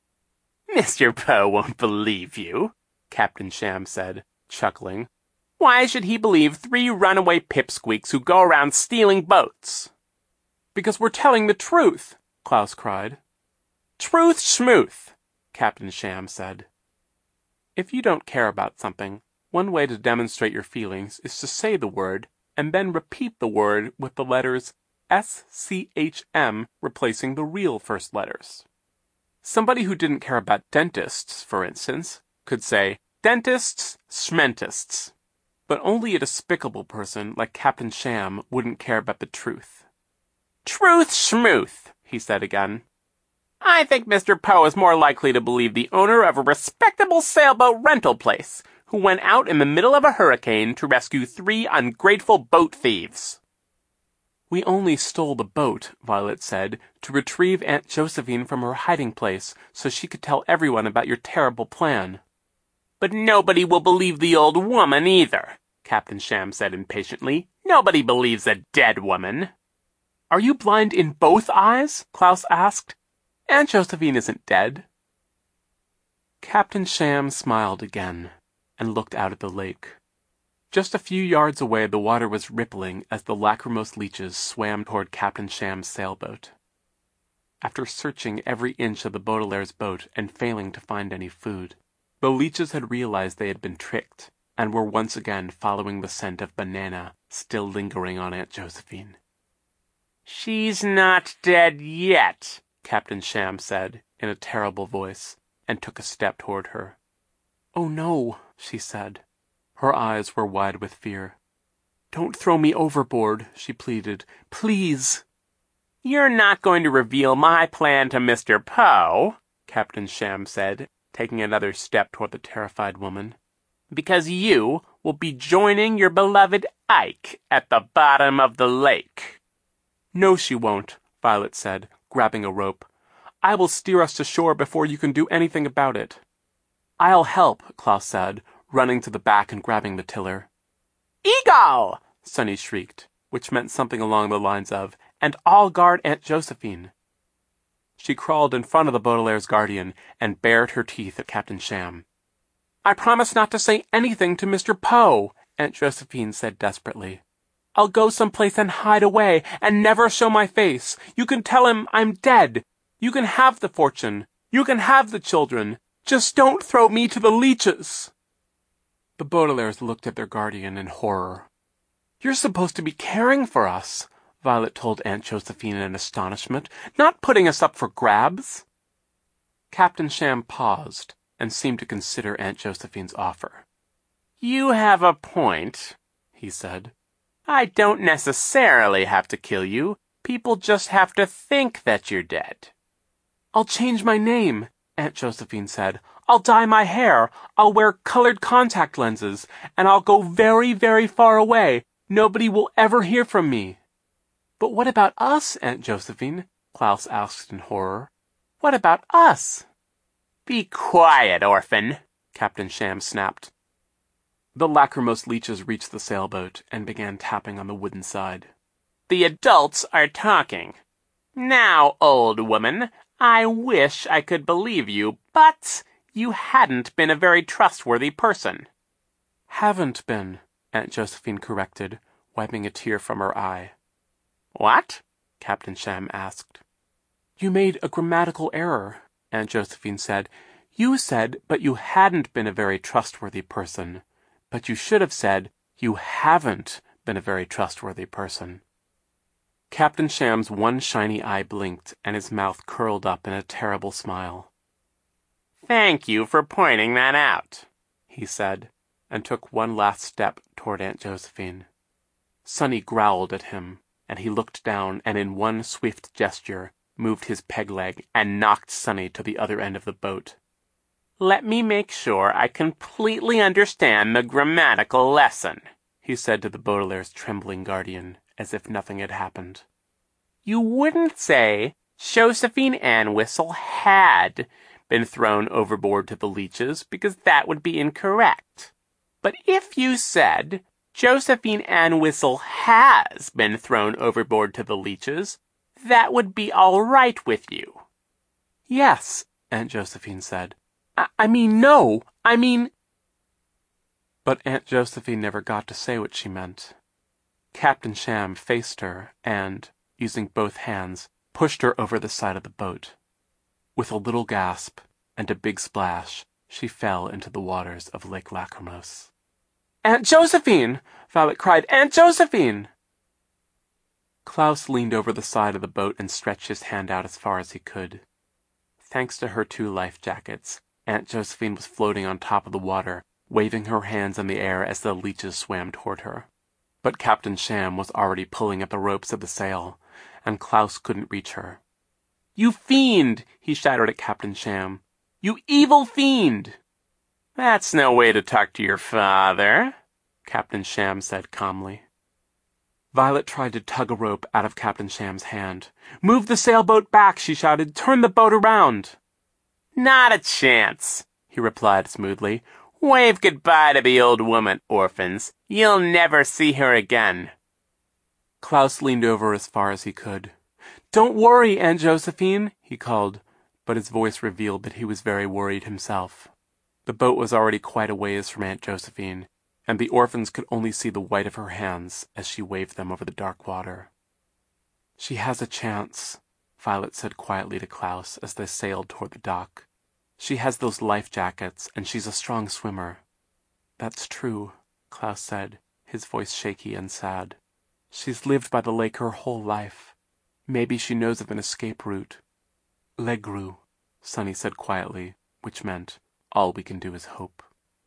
"Mister Poe won't believe you," Captain Sham said, chuckling. "Why should he believe three runaway pipsqueaks who go around stealing boats?" "Because we're telling the truth," Klaus cried. Truth schmooth, Captain Sham said. If you don't care about something, one way to demonstrate your feelings is to say the word and then repeat the word with the letters S C H M replacing the real first letters. Somebody who didn't care about dentists, for instance, could say, dentists, schmentists. But only a despicable person like Captain Sham wouldn't care about the truth. Truth schmooth, he said again. I think Mister Poe is more likely to believe the owner of a respectable sailboat rental place, who went out in the middle of a hurricane to rescue three ungrateful boat thieves. We only stole the boat, Violet said, to retrieve Aunt Josephine from her hiding place so she could tell everyone about your terrible plan. But nobody will believe the old woman either, Captain Sham said impatiently. Nobody believes a dead woman. Are you blind in both eyes? Klaus asked. Aunt Josephine isn't dead. Captain Sham smiled again and looked out at the lake. Just a few yards away the water was rippling as the lachrymose leeches swam toward Captain Sham's sailboat. After searching every inch of the Baudelaire's boat and failing to find any food, the leeches had realized they had been tricked and were once again following the scent of banana still lingering on Aunt Josephine. She's not dead yet, Captain Sham said in a terrible voice, and took a step toward her. Oh no, she said. Her eyes were wide with fear. Don't throw me overboard, she pleaded. Please. You're not going to reveal my plan to Mister Poe, Captain Sham said, taking another step toward the terrified woman, because you will be joining your beloved Ike at the bottom of the lake. No, she won't, Violet said, grabbing a rope. I will steer us to shore before you can do anything about it. I'll help, Klaus said, running to the back and grabbing the tiller. Eagle! Sunny shrieked, which meant something along the lines of, and I'll guard Aunt Josephine. She crawled in front of the Baudelaire's guardian and bared her teeth at Captain Sham. I promise not to say anything to Mister Poe, Aunt Josephine said desperately. I'll go someplace and hide away and never show my face. You can tell him I'm dead. You can have the fortune. You can have the children. Just don't throw me to the leeches. The Baudelaires looked at their guardian in horror. You're supposed to be caring for us, Violet told Aunt Josephine in astonishment, not putting us up for grabs. Captain Sham paused and seemed to consider Aunt Josephine's offer. You have a point, he said. I don't necessarily have to kill you. People just have to think that you're dead. I'll change my name, Aunt Josephine said. I'll dye my hair, I'll wear colored contact lenses, and I'll go very, very far away. Nobody will ever hear from me. But what about us, Aunt Josephine? Klaus asked in horror. What about us? Be quiet, orphan, Captain Sham snapped. The lachrymose leeches reached the sailboat and began tapping on the wooden side. The adults are talking. Now, old woman, I wish I could believe you, but you hadn't been a very trustworthy person. Haven't been, Aunt Josephine corrected, wiping a tear from her eye. What? Captain Sham asked. You made a grammatical error, Aunt Josephine said. You said, but you hadn't been a very trustworthy person. But you should have said, you haven't been a very trustworthy person. Captain Sham's one shiny eye blinked, and his mouth curled up in a terrible smile. Thank you for pointing that out, he said, and took one last step toward Aunt Josephine. Sunny growled at him, and he looked down and in one swift gesture moved his peg leg and knocked Sunny to the other end of the boat. Let me make sure I completely understand the grammatical lesson, he said to the Baudelaire's trembling guardian, as if nothing had happened. You wouldn't say Josephine Anwhistle had been thrown overboard to the leeches, because that would be incorrect. But if you said Josephine Anwhistle has been thrown overboard to the leeches, that would be all right with you. Yes, Aunt Josephine said. I, I mean, no, I mean... But Aunt Josephine never got to say what she meant. Captain Sham faced her and, using both hands, pushed her over the side of the boat. With a little gasp and a big splash, she fell into the waters of Lake Lachrymos. "Aunt Josephine!" Violet cried. "Aunt Josephine!" Klaus leaned over the side of the boat and stretched his hand out as far as he could. Thanks to her two life jackets, Aunt Josephine was floating on top of the water, waving her hands in the air as the leeches swam toward her. But Captain Sham was already pulling at the ropes of the sail, and Klaus couldn't reach her. "You fiend!" he shouted at Captain Sham. "You evil fiend!" "That's no way to talk to your father," Captain Sham said calmly. Violet tried to tug a rope out of Captain Sham's hand. "Move the sailboat back," she shouted. "Turn the boat around." "Not a chance," he replied smoothly. "Wave goodbye to the old woman, orphans. You'll never see her again." Klaus leaned over as far as he could. "Don't worry, Aunt Josephine," he called, but his voice revealed that he was very worried himself. The boat was already quite a ways from Aunt Josephine, and the orphans could only see the white of her hands as she waved them over the dark water. "She has a chance," Violet said quietly to Klaus as they sailed toward the dock. "She has those life jackets, and she's a strong swimmer." "That's true," Klaus said, his voice shaky and sad. "She's lived by the lake her whole life. Maybe she knows of an escape route." "Legru," Sunny said quietly, which meant, "All we can do is hope."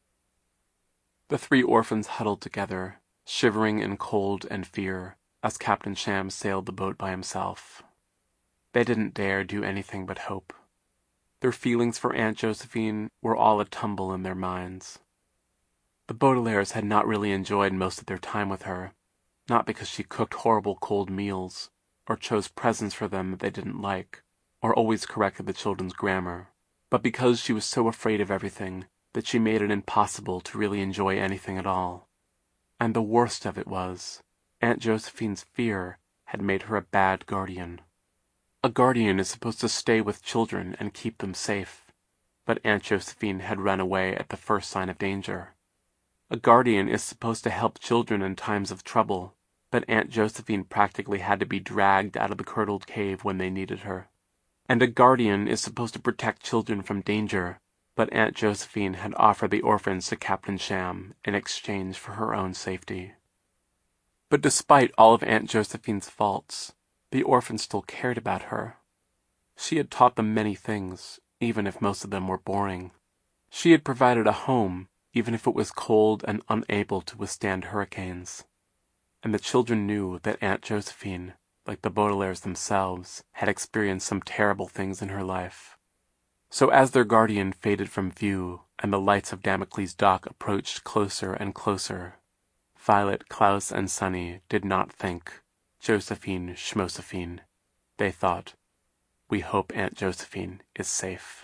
The three orphans huddled together, shivering in cold and fear, as Captain Sham sailed the boat by himself. They didn't dare do anything but hope. Their feelings for Aunt Josephine were all a tumble in their minds. The Baudelaires had not really enjoyed most of their time with her, not because she cooked horrible cold meals, or chose presents for them that they didn't like, or always corrected the children's grammar, but because she was so afraid of everything that she made it impossible to really enjoy anything at all. And the worst of it was, Aunt Josephine's fear had made her a bad guardian. A guardian is supposed to stay with children and keep them safe, but Aunt Josephine had run away at the first sign of danger. A guardian is supposed to help children in times of trouble, but Aunt Josephine practically had to be dragged out of the curdled cave when they needed her. And a guardian is supposed to protect children from danger, but Aunt Josephine had offered the orphans to Captain Sham in exchange for her own safety. But despite all of Aunt Josephine's faults, the orphans still cared about her. She had taught them many things, even if most of them were boring. She had provided a home, even if it was cold and unable to withstand hurricanes. And the children knew that Aunt Josephine, like the Baudelaires themselves, had experienced some terrible things in her life. So as their guardian faded from view and the lights of Damocles' dock approached closer and closer, Violet, Klaus, and Sunny did not think, "Josephine, Schmosephine." They thought, "We hope Aunt Josephine is safe."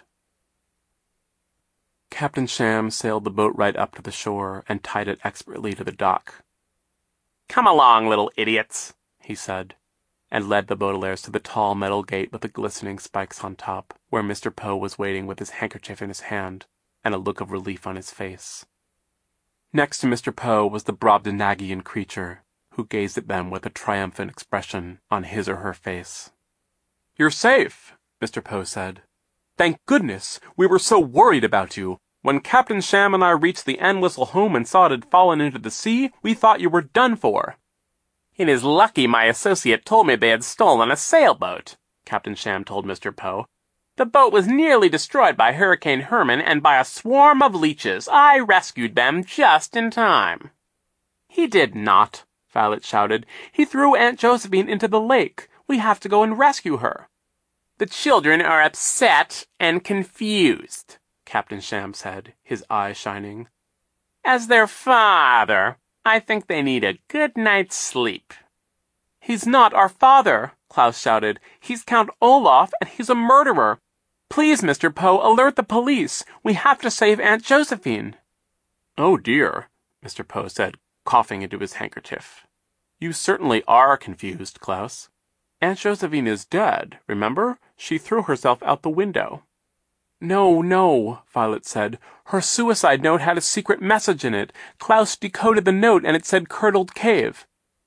Captain Sham sailed the boat right up to the shore and tied it expertly to the dock. "Come along, little idiots," he said, and led the Baudelaires to the tall metal gate with the glistening spikes on top, where Mister Poe was waiting with his handkerchief in his hand and a look of relief on his face. Next to Mister Poe was the Brobdingnagian creature, who gazed at them with a triumphant expression on his or her face. "You're safe," Mister Poe said. "Thank goodness! We were so worried about you. When Captain Sham and I reached the Anwhistle home and saw it had fallen into the sea, we thought you were done for." "It is lucky my associate told me they had stolen a sailboat," Captain Sham told Mister Poe. "The boat was nearly destroyed by Hurricane Herman and by a swarm of leeches. I rescued them just in time." "He did not," Violet shouted. "He threw Aunt Josephine into the lake. We have to go and rescue her." "The children are upset and confused," Captain Sham said, his eyes shining. "As their father, I think they need a good night's sleep." "He's not our father," Klaus shouted. "He's Count Olaf, and he's a murderer. Please, Mister Poe, alert the police. We have to save Aunt Josephine." "Oh dear," Mister Poe said, coughing into his handkerchief. "You certainly are confused, Klaus. Aunt Josephine is dead, remember? She threw herself out the window." "No, no," Violet said. "Her suicide note had a secret message in it. Klaus decoded the note and it said Curdled Cave."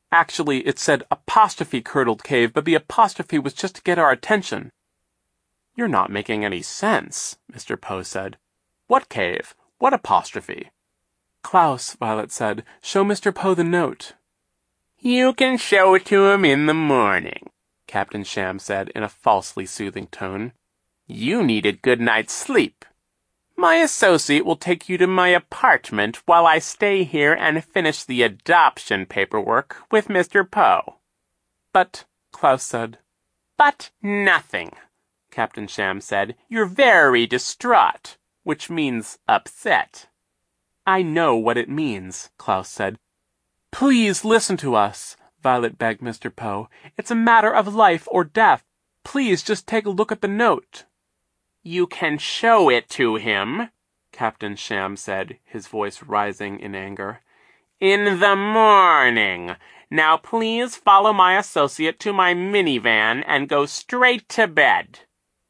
Actually, it said apostrophe curdled cave, but the apostrophe was just to get our attention. You're not making any sense, Mister Poe said. What cave? What apostrophe? Klaus, Violet said, show Mister Poe the note. You can show it to him in the morning, Captain Sham said in a falsely soothing tone. You need a good night's sleep. My associate will take you to my apartment while I stay here and finish the adoption paperwork with Mister Poe. But, Klaus said. But nothing, Captain Sham said. You're very distraught, which means upset. I know what it means, Klaus said. Please listen to us, Violet begged Mister Poe. It's a matter of life or death. Please just take a look at the note. You can show it to him, Captain Sham said, his voice rising in anger. In the morning. Now please follow my associate to my minivan and go straight to bed.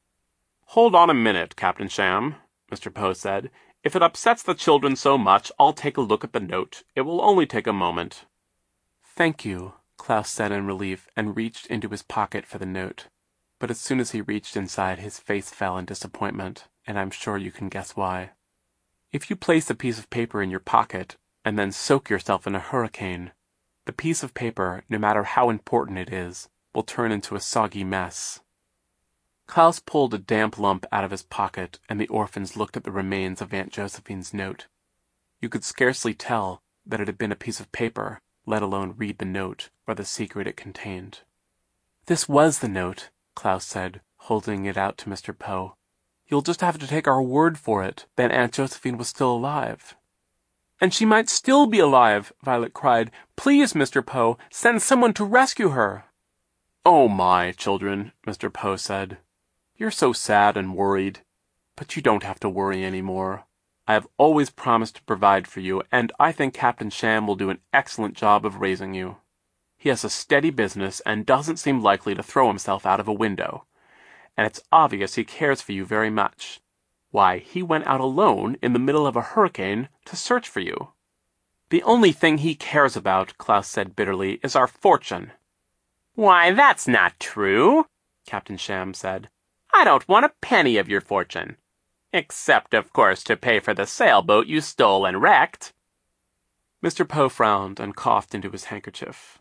Hold on a minute, Captain Sham, Mister Poe said. If it upsets the children so much, I'll take a look at the note. It will only take a moment. Thank you, Klaus said in relief, and reached into his pocket for the note. But as soon as he reached inside, his face fell in disappointment, and I'm sure you can guess why. If you place a piece of paper in your pocket, and then soak yourself in a hurricane, the piece of paper, no matter how important it is, will turn into a soggy mess. Klaus pulled a damp lump out of his pocket, and the orphans looked at the remains of Aunt Josephine's note. You could scarcely tell that it had been a piece of paper, let alone read the note or the secret it contained. This was the note, Klaus said, holding it out to Mister Poe. You'll just have to take our word for it that Aunt Josephine was still alive. And she might still be alive, Violet cried. Please, Mister Poe, send someone to rescue her. Oh my, children, Mister Poe said. You're so sad and worried. But you don't have to worry any more. I have always promised to provide for you, and I think Captain Sham will do an excellent job of raising you. He has a steady business and doesn't seem likely to throw himself out of a window. And it's obvious he cares for you very much. Why, he went out alone in the middle of a hurricane to search for you. The only thing he cares about, Klaus said bitterly, is our fortune. Why, that's not true, Captain Sham said. I don't want a penny of your fortune. Except, of course, to pay for the sailboat you stole and wrecked. Mister Poe frowned and coughed into his handkerchief.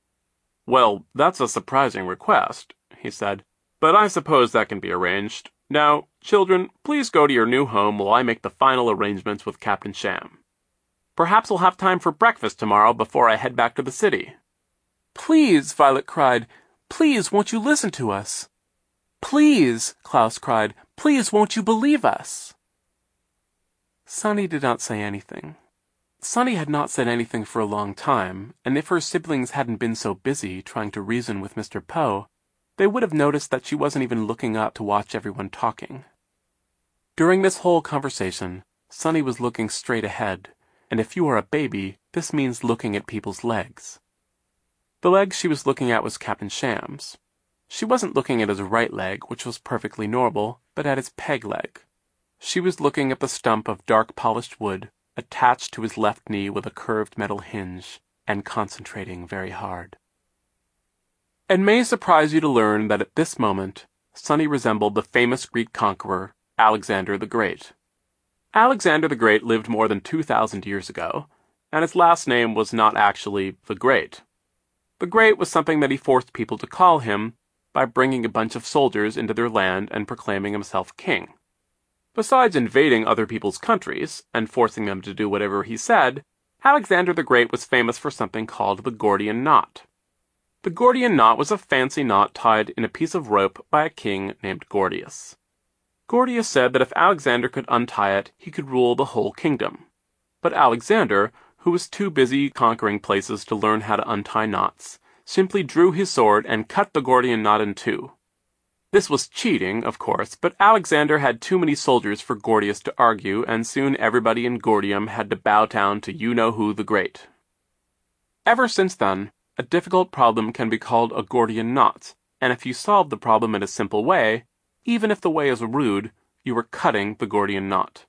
Well, that's a surprising request, he said, but I suppose that can be arranged. Now, children, please go to your new home while I make the final arrangements with Captain Sham. Perhaps we'll have time for breakfast tomorrow before I head back to the city. Please, Violet cried. Please, won't you listen to us? Please, Klaus cried. Please, won't you believe us? Sonny did not say anything. Sonny had not said anything for a long time, and if her siblings hadn't been so busy trying to reason with Mister Poe, they would have noticed that she wasn't even looking up to watch everyone talking. During this whole conversation, Sonny was looking straight ahead, and if you are a baby, this means looking at people's legs. The leg she was looking at was Captain Sham's. She wasn't looking at his right leg, which was perfectly normal, but at his peg leg. She was looking at the stump of dark polished wood, attached to his left knee with a curved metal hinge, and concentrating very hard. It may surprise you to learn that at this moment, Sonny resembled the famous Greek conqueror, Alexander the Great. Alexander the Great lived more than two thousand years ago, and his last name was not actually the Great. The Great was something that he forced people to call him by bringing a bunch of soldiers into their land and proclaiming himself king. Besides invading other people's countries and forcing them to do whatever he said, Alexander the Great was famous for something called the Gordian knot. The Gordian knot was a fancy knot tied in a piece of rope by a king named Gordius. Gordius said that if Alexander could untie it, he could rule the whole kingdom. But Alexander, who was too busy conquering places to learn how to untie knots, simply drew his sword and cut the Gordian knot in two. This was cheating, of course, but Alexander had too many soldiers for Gordius to argue, and soon everybody in Gordium had to bow down to you-know-who the Great. Ever since then, a difficult problem can be called a Gordian knot, and if you solve the problem in a simple way, even if the way is rude, you are cutting the Gordian knot.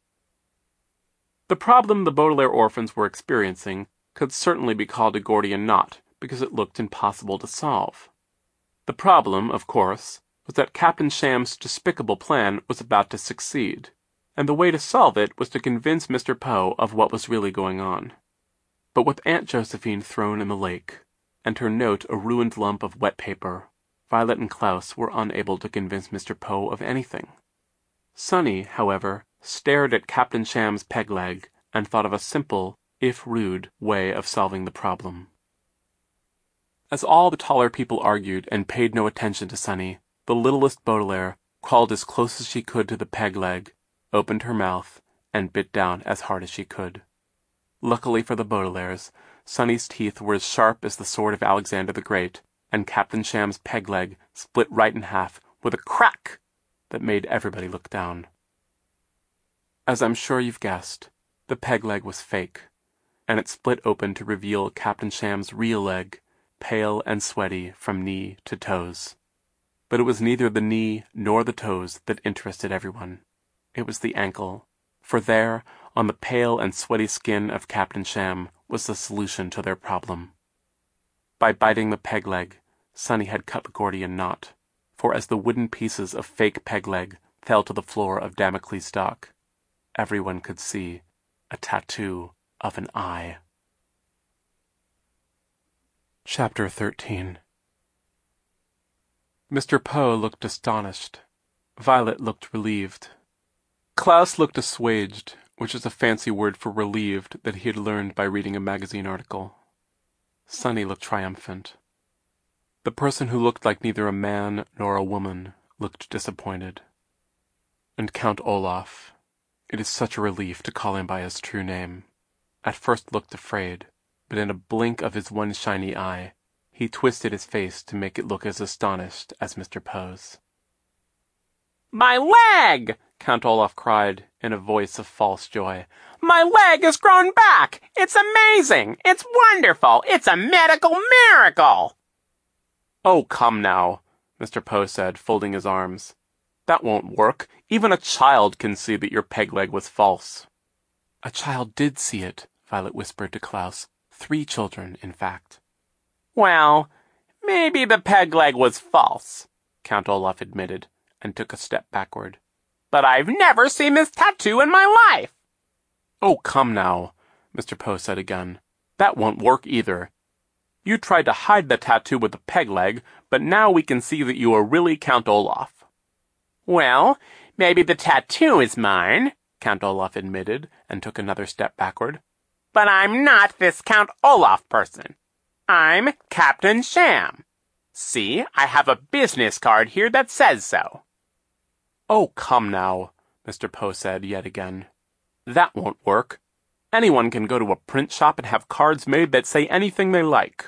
The problem the Baudelaire orphans were experiencing could certainly be called a Gordian knot, because it looked impossible to solve. The problem, of course, was that Captain Sham's despicable plan was about to succeed, and the way to solve it was to convince Mister Poe of what was really going on. But with Aunt Josephine thrown in the lake, and her note a ruined lump of wet paper, Violet and Klaus were unable to convince Mister Poe of anything. Sonny, however, stared at Captain Sham's peg leg and thought of a simple, if rude, way of solving the problem. As all the taller people argued and paid no attention to Sonny, the littlest Baudelaire crawled as close as she could to the peg leg, opened her mouth, and bit down as hard as she could. Luckily for the Baudelaires, Sonny's teeth were as sharp as the sword of Alexander the Great, and Captain Sham's peg leg split right in half with a crack that made everybody look down. As I'm sure you've guessed, the peg leg was fake, and it split open to reveal Captain Sham's real leg, pale and sweaty from knee to toes. But it was neither the knee nor the toes that interested everyone. It was the ankle, for there, on the pale and sweaty skin of Captain Sham, was the solution to their problem. By biting the peg leg, Sonny had cut the Gordian knot, for as the wooden pieces of fake peg leg fell to the floor of Damocles' dock, everyone could see a tattoo of an eye. Chapter thirteen. Mister Poe looked astonished. Violet looked relieved. Klaus looked assuaged, which is a fancy word for relieved that he had learned by reading a magazine article. Sonny looked triumphant. The person who looked like neither a man nor a woman looked disappointed. And Count Olaf, it is such a relief to call him by his true name, at first looked afraid, but in a blink of his one shiny eye, he twisted his face to make it look as astonished as Mister Poe's. "My leg!" Count Olaf cried, in a voice of false joy. "My leg has grown back! It's amazing! It's wonderful! It's a medical miracle!" "Oh, come now," Mister Poe said, folding his arms. "That won't work. Even a child can see that your peg leg was false." "A child did see it," Violet whispered to Klaus. "Three children, in fact." "Well, maybe the peg leg was false," Count Olaf admitted, and took a step backward. "But I've never seen this tattoo in my life." "Oh, come now," Mister Poe said again. "That won't work either. You tried to hide the tattoo with the peg leg, but now we can see that you are really Count Olaf." "Well, maybe the tattoo is mine," Count Olaf admitted, and took another step backward. "But I'm not this Count Olaf person. I'm Captain Sham. See, I have a business card here that says so." "Oh, come now," Mister Poe said yet again. "That won't work. Anyone can go to a print shop and have cards made that say anything they like."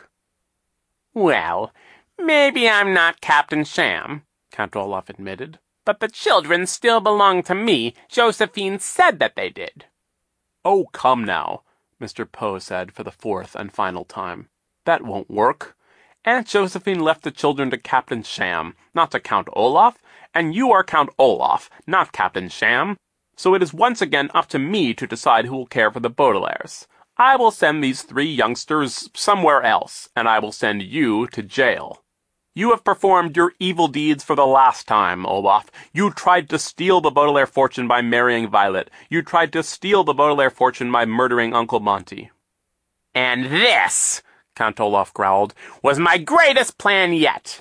"Well, maybe I'm not Captain Sham," Count Olaf admitted, "but the children still belong to me. Josephine said that they did." "Oh, come now," Mister Poe said for the fourth and final time. "That won't work. Aunt Josephine left the children to Captain Sham, not to Count Olaf, and you are Count Olaf, not Captain Sham. So it is once again up to me to decide who will care for the Baudelaires. I will send these three youngsters somewhere else, and I will send you to jail. You have performed your evil deeds for the last time, Olaf. You tried to steal the Baudelaire fortune by marrying Violet. You tried to steal the Baudelaire fortune by murdering Uncle Monty." "And this," Count Olaf growled, "was my greatest plan yet."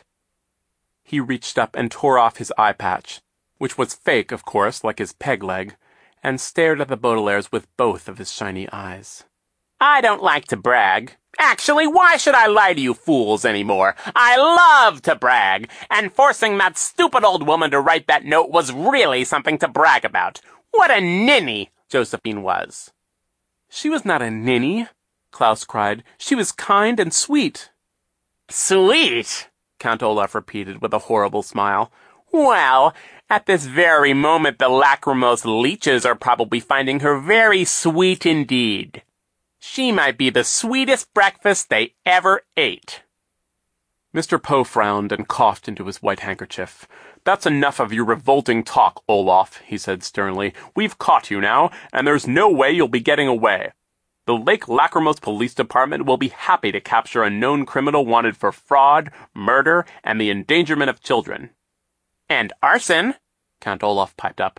He reached up and tore off his eye patch, which was fake, of course, like his peg leg, and stared at the Baudelaires with both of his shiny eyes. "I don't like to brag. Actually, why should I lie to you fools anymore? I love to brag, and forcing that stupid old woman to write that note was really something to brag about. What a ninny Josephine was." "She was not a ninny," Klaus cried. "She was kind and sweet." "Sweet?" Count Olaf repeated with a horrible smile. "Well, at this very moment the lachrymose leeches are probably finding her very sweet indeed. She might be the sweetest breakfast they ever ate." Mister Poe frowned and coughed into his white handkerchief. "That's enough of your revolting talk, Olaf," he said sternly. "We've caught you now, and there's no way you'll be getting away." The Lake Lachrymose Police Department will be happy to capture a known criminal wanted for fraud, murder, and the endangerment of children." "And arson," Count Olaf piped up.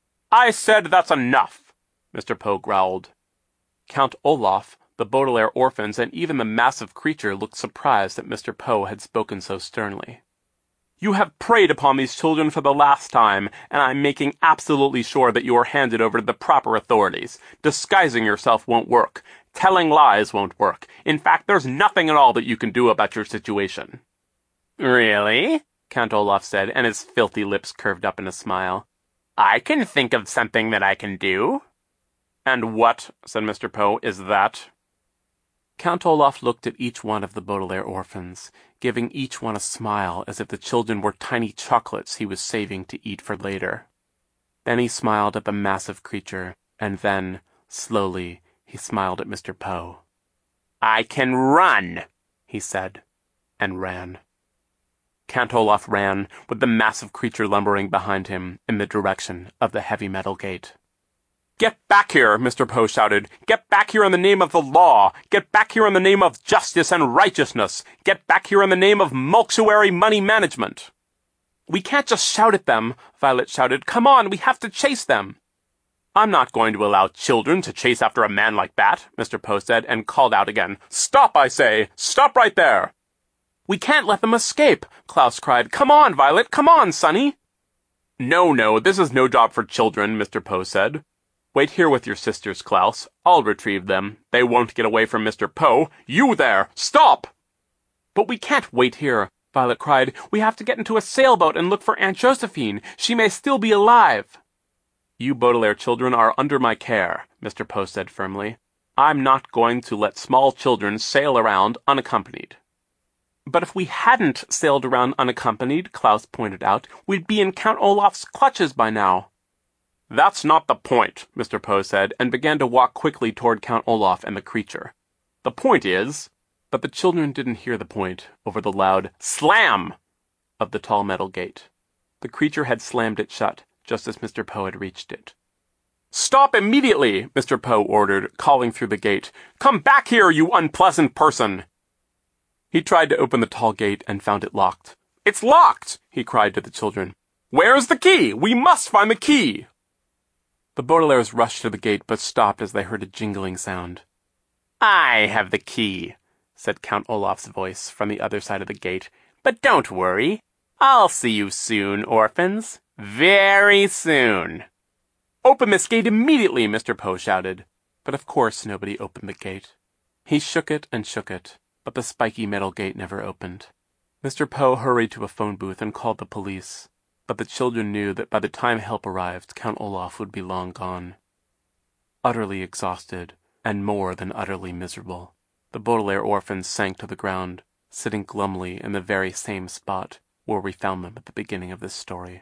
"I said that's enough," Mister Poe growled. Count Olaf, the Baudelaire orphans, and even the massive creature looked surprised that Mister Poe had spoken so sternly. "You have preyed upon these children for the last time, and I'm making absolutely sure that you are handed over to the proper authorities. Disguising yourself won't work. Telling lies won't work. In fact, there's nothing at all that you can do about your situation." "Really?" Count Olaf said, and his filthy lips curved up in a smile. "I can think of something that I can do." "And what," said Mister Poe, "is that?" Count Olaf looked at each one of the Baudelaire orphans, giving each one a smile as if the children were tiny chocolates he was saving to eat for later. Then he smiled at the massive creature, and then, slowly, he smiled at Mister Poe. "I can run," he said, and ran. Count Olaf ran, with the massive creature lumbering behind him in the direction of the heavy metal gate. "Get back here!" Mister Poe shouted. "Get back here in the name of the law! Get back here in the name of justice and righteousness! Get back here in the name of mortuary money management!" "We can't just shout at them," Violet shouted. "Come on, we have to chase them!" "I'm not going to allow children to chase after a man like that," Mister Poe said, and called out again. "Stop, I say! Stop right there!" "We can't let them escape!" Klaus cried. "Come on, Violet! Come on, Sonny!" "No, no, this is no job for children," Mister Poe said. "Wait here with your sisters, Klaus. I'll retrieve them. They won't get away from Mister Poe. You there! Stop!" "But we can't wait here," Violet cried. "We have to get into a sailboat and look for Aunt Josephine. She may still be alive." "You Baudelaire children are under my care," Mister Poe said firmly. "I'm not going to let small children sail around unaccompanied." "But if we hadn't sailed around unaccompanied," Klaus pointed out, "we'd be in Count Olaf's clutches by now." "That's not the point," Mister Poe said, and began to walk quickly toward Count Olaf and the creature. "The point is—" But the children didn't hear the point over the loud slam of the tall metal gate. The creature had slammed it shut, just as Mister Poe had reached it. "Stop immediately!" Mister Poe ordered, calling through the gate. "Come back here, you unpleasant person!" He tried to open the tall gate and found it locked. "It's locked!" he cried to the children. "Where's the key? We must find the key!" The Baudelaires rushed to the gate, but stopped as they heard a jingling sound. "I have the key," said Count Olaf's voice from the other side of the gate. "But don't worry. I'll see you soon, orphans. Very soon." "Open this gate immediately!" Mister Poe shouted. But of course nobody opened the gate. He shook it and shook it, but the spiky metal gate never opened. Mister Poe hurried to a phone booth and called the police. But the children knew that by the time help arrived, Count Olaf would be long gone. Utterly exhausted, and more than utterly miserable, the Baudelaire orphans sank to the ground, sitting glumly in the very same spot where we found them at the beginning of this story.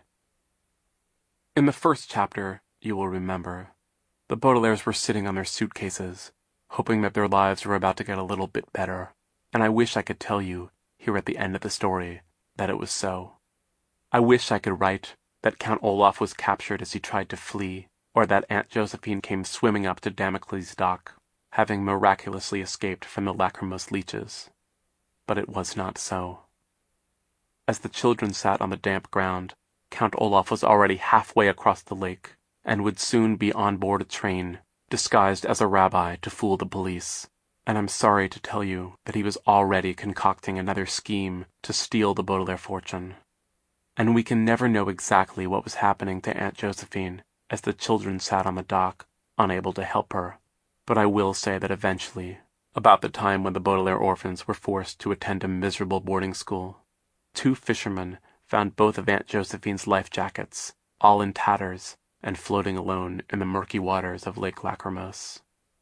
In the first chapter, you will remember, the Baudelaires were sitting on their suitcases, hoping that their lives were about to get a little bit better, and I wish I could tell you, here at the end of the story, that it was so. I wish I could write that Count Olaf was captured as he tried to flee, or that Aunt Josephine came swimming up to Damocles' dock, having miraculously escaped from the lachrymose leeches. But it was not so. As the children sat on the damp ground, Count Olaf was already halfway across the lake, and would soon be on board a train, disguised as a rabbi to fool the police. And I'm sorry to tell you that he was already concocting another scheme to steal the Baudelaire fortune. And we can never know exactly what was happening to Aunt Josephine as the children sat on the dock, unable to help her. But I will say that eventually, about the time when the Baudelaire orphans were forced to attend a miserable boarding school, two fishermen found both of Aunt Josephine's life jackets, all in tatters, and floating alone in the murky waters of Lake Lachrymose.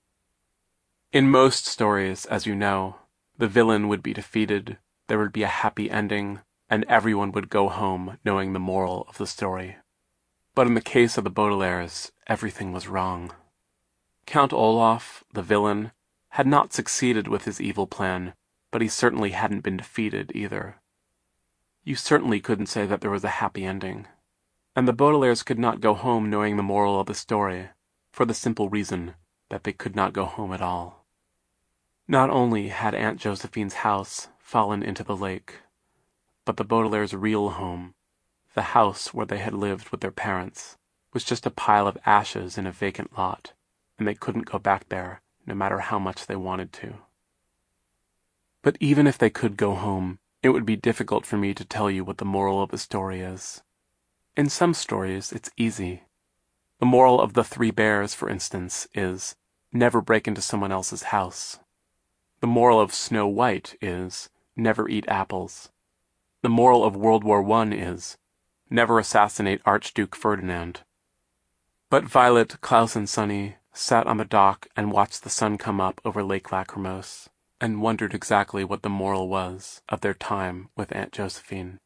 In most stories, as you know, the villain would be defeated, there would be a happy ending, and everyone would go home knowing the moral of the story. But in the case of the Baudelaires, everything was wrong. Count Olaf, the villain, had not succeeded with his evil plan, but he certainly hadn't been defeated either. You certainly couldn't say that there was a happy ending. And the Baudelaires could not go home knowing the moral of the story, for the simple reason that they could not go home at all. Not only had Aunt Josephine's house fallen into the lake, but the Baudelaire's real home, the house where they had lived with their parents, was just a pile of ashes in a vacant lot, and they couldn't go back there no matter how much they wanted to. But even if they could go home, it would be difficult for me to tell you what the moral of the story is. In some stories, it's easy. The moral of The Three Bears, for instance, is never break into someone else's house. The moral of Snow White is never eat apples. The moral of World War One is never assassinate Archduke Ferdinand. But Violet, Klaus, and Sunny sat on the dock and watched the sun come up over Lake Lachrymose, and wondered exactly what the moral was of their time with Aunt Josephine.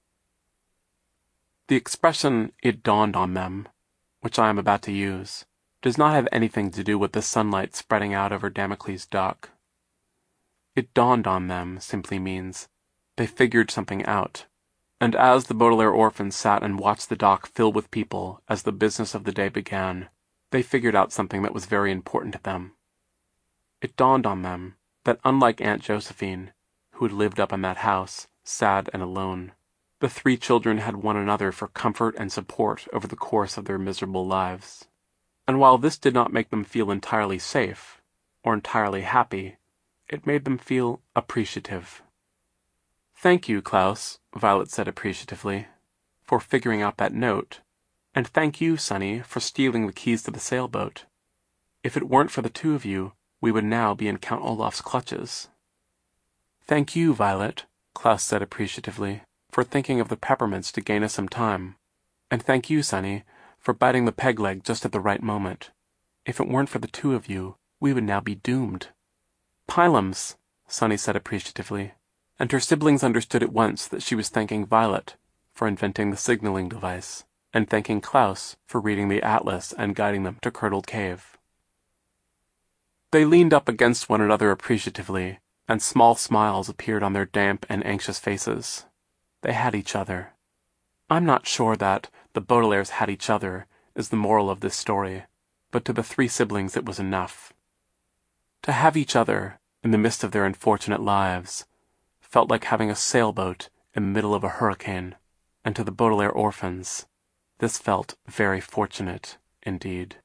The expression, "it dawned on them," which I am about to use, does not have anything to do with the sunlight spreading out over Damocles' dock. It dawned on them simply means they figured something out, and as the Baudelaire orphans sat and watched the dock fill with people as the business of the day began, they figured out something that was very important to them. It dawned on them that unlike Aunt Josephine, who had lived up in that house, sad and alone, the three children had one another for comfort and support over the course of their miserable lives. And while this did not make them feel entirely safe, or entirely happy, it made them feel appreciative. "Thank you, Klaus," Violet said appreciatively, "for figuring out that note, and thank you, Sunny, for stealing the keys to the sailboat. If it weren't for the two of you, we would now be in Count Olaf's clutches." "Thank you, Violet," Klaus said appreciatively, "for thinking of the peppermints to gain us some time. And thank you, Sunny, for biting the peg leg just at the right moment. If it weren't for the two of you, we would now be doomed." "Pilums," Sunny said appreciatively, and her siblings understood at once that she was thanking Violet for inventing the signaling device, and thanking Klaus for reading the atlas and guiding them to Curdle Cave. They leaned up against one another appreciatively, and small smiles appeared on their damp and anxious faces. They had each other. I'm not sure that the Baudelaires had each other is the moral of this story, but to the three siblings it was enough. To have each other in the midst of their unfortunate lives felt like having a sailboat in the middle of a hurricane, and to the Baudelaire orphans, this felt very fortunate indeed.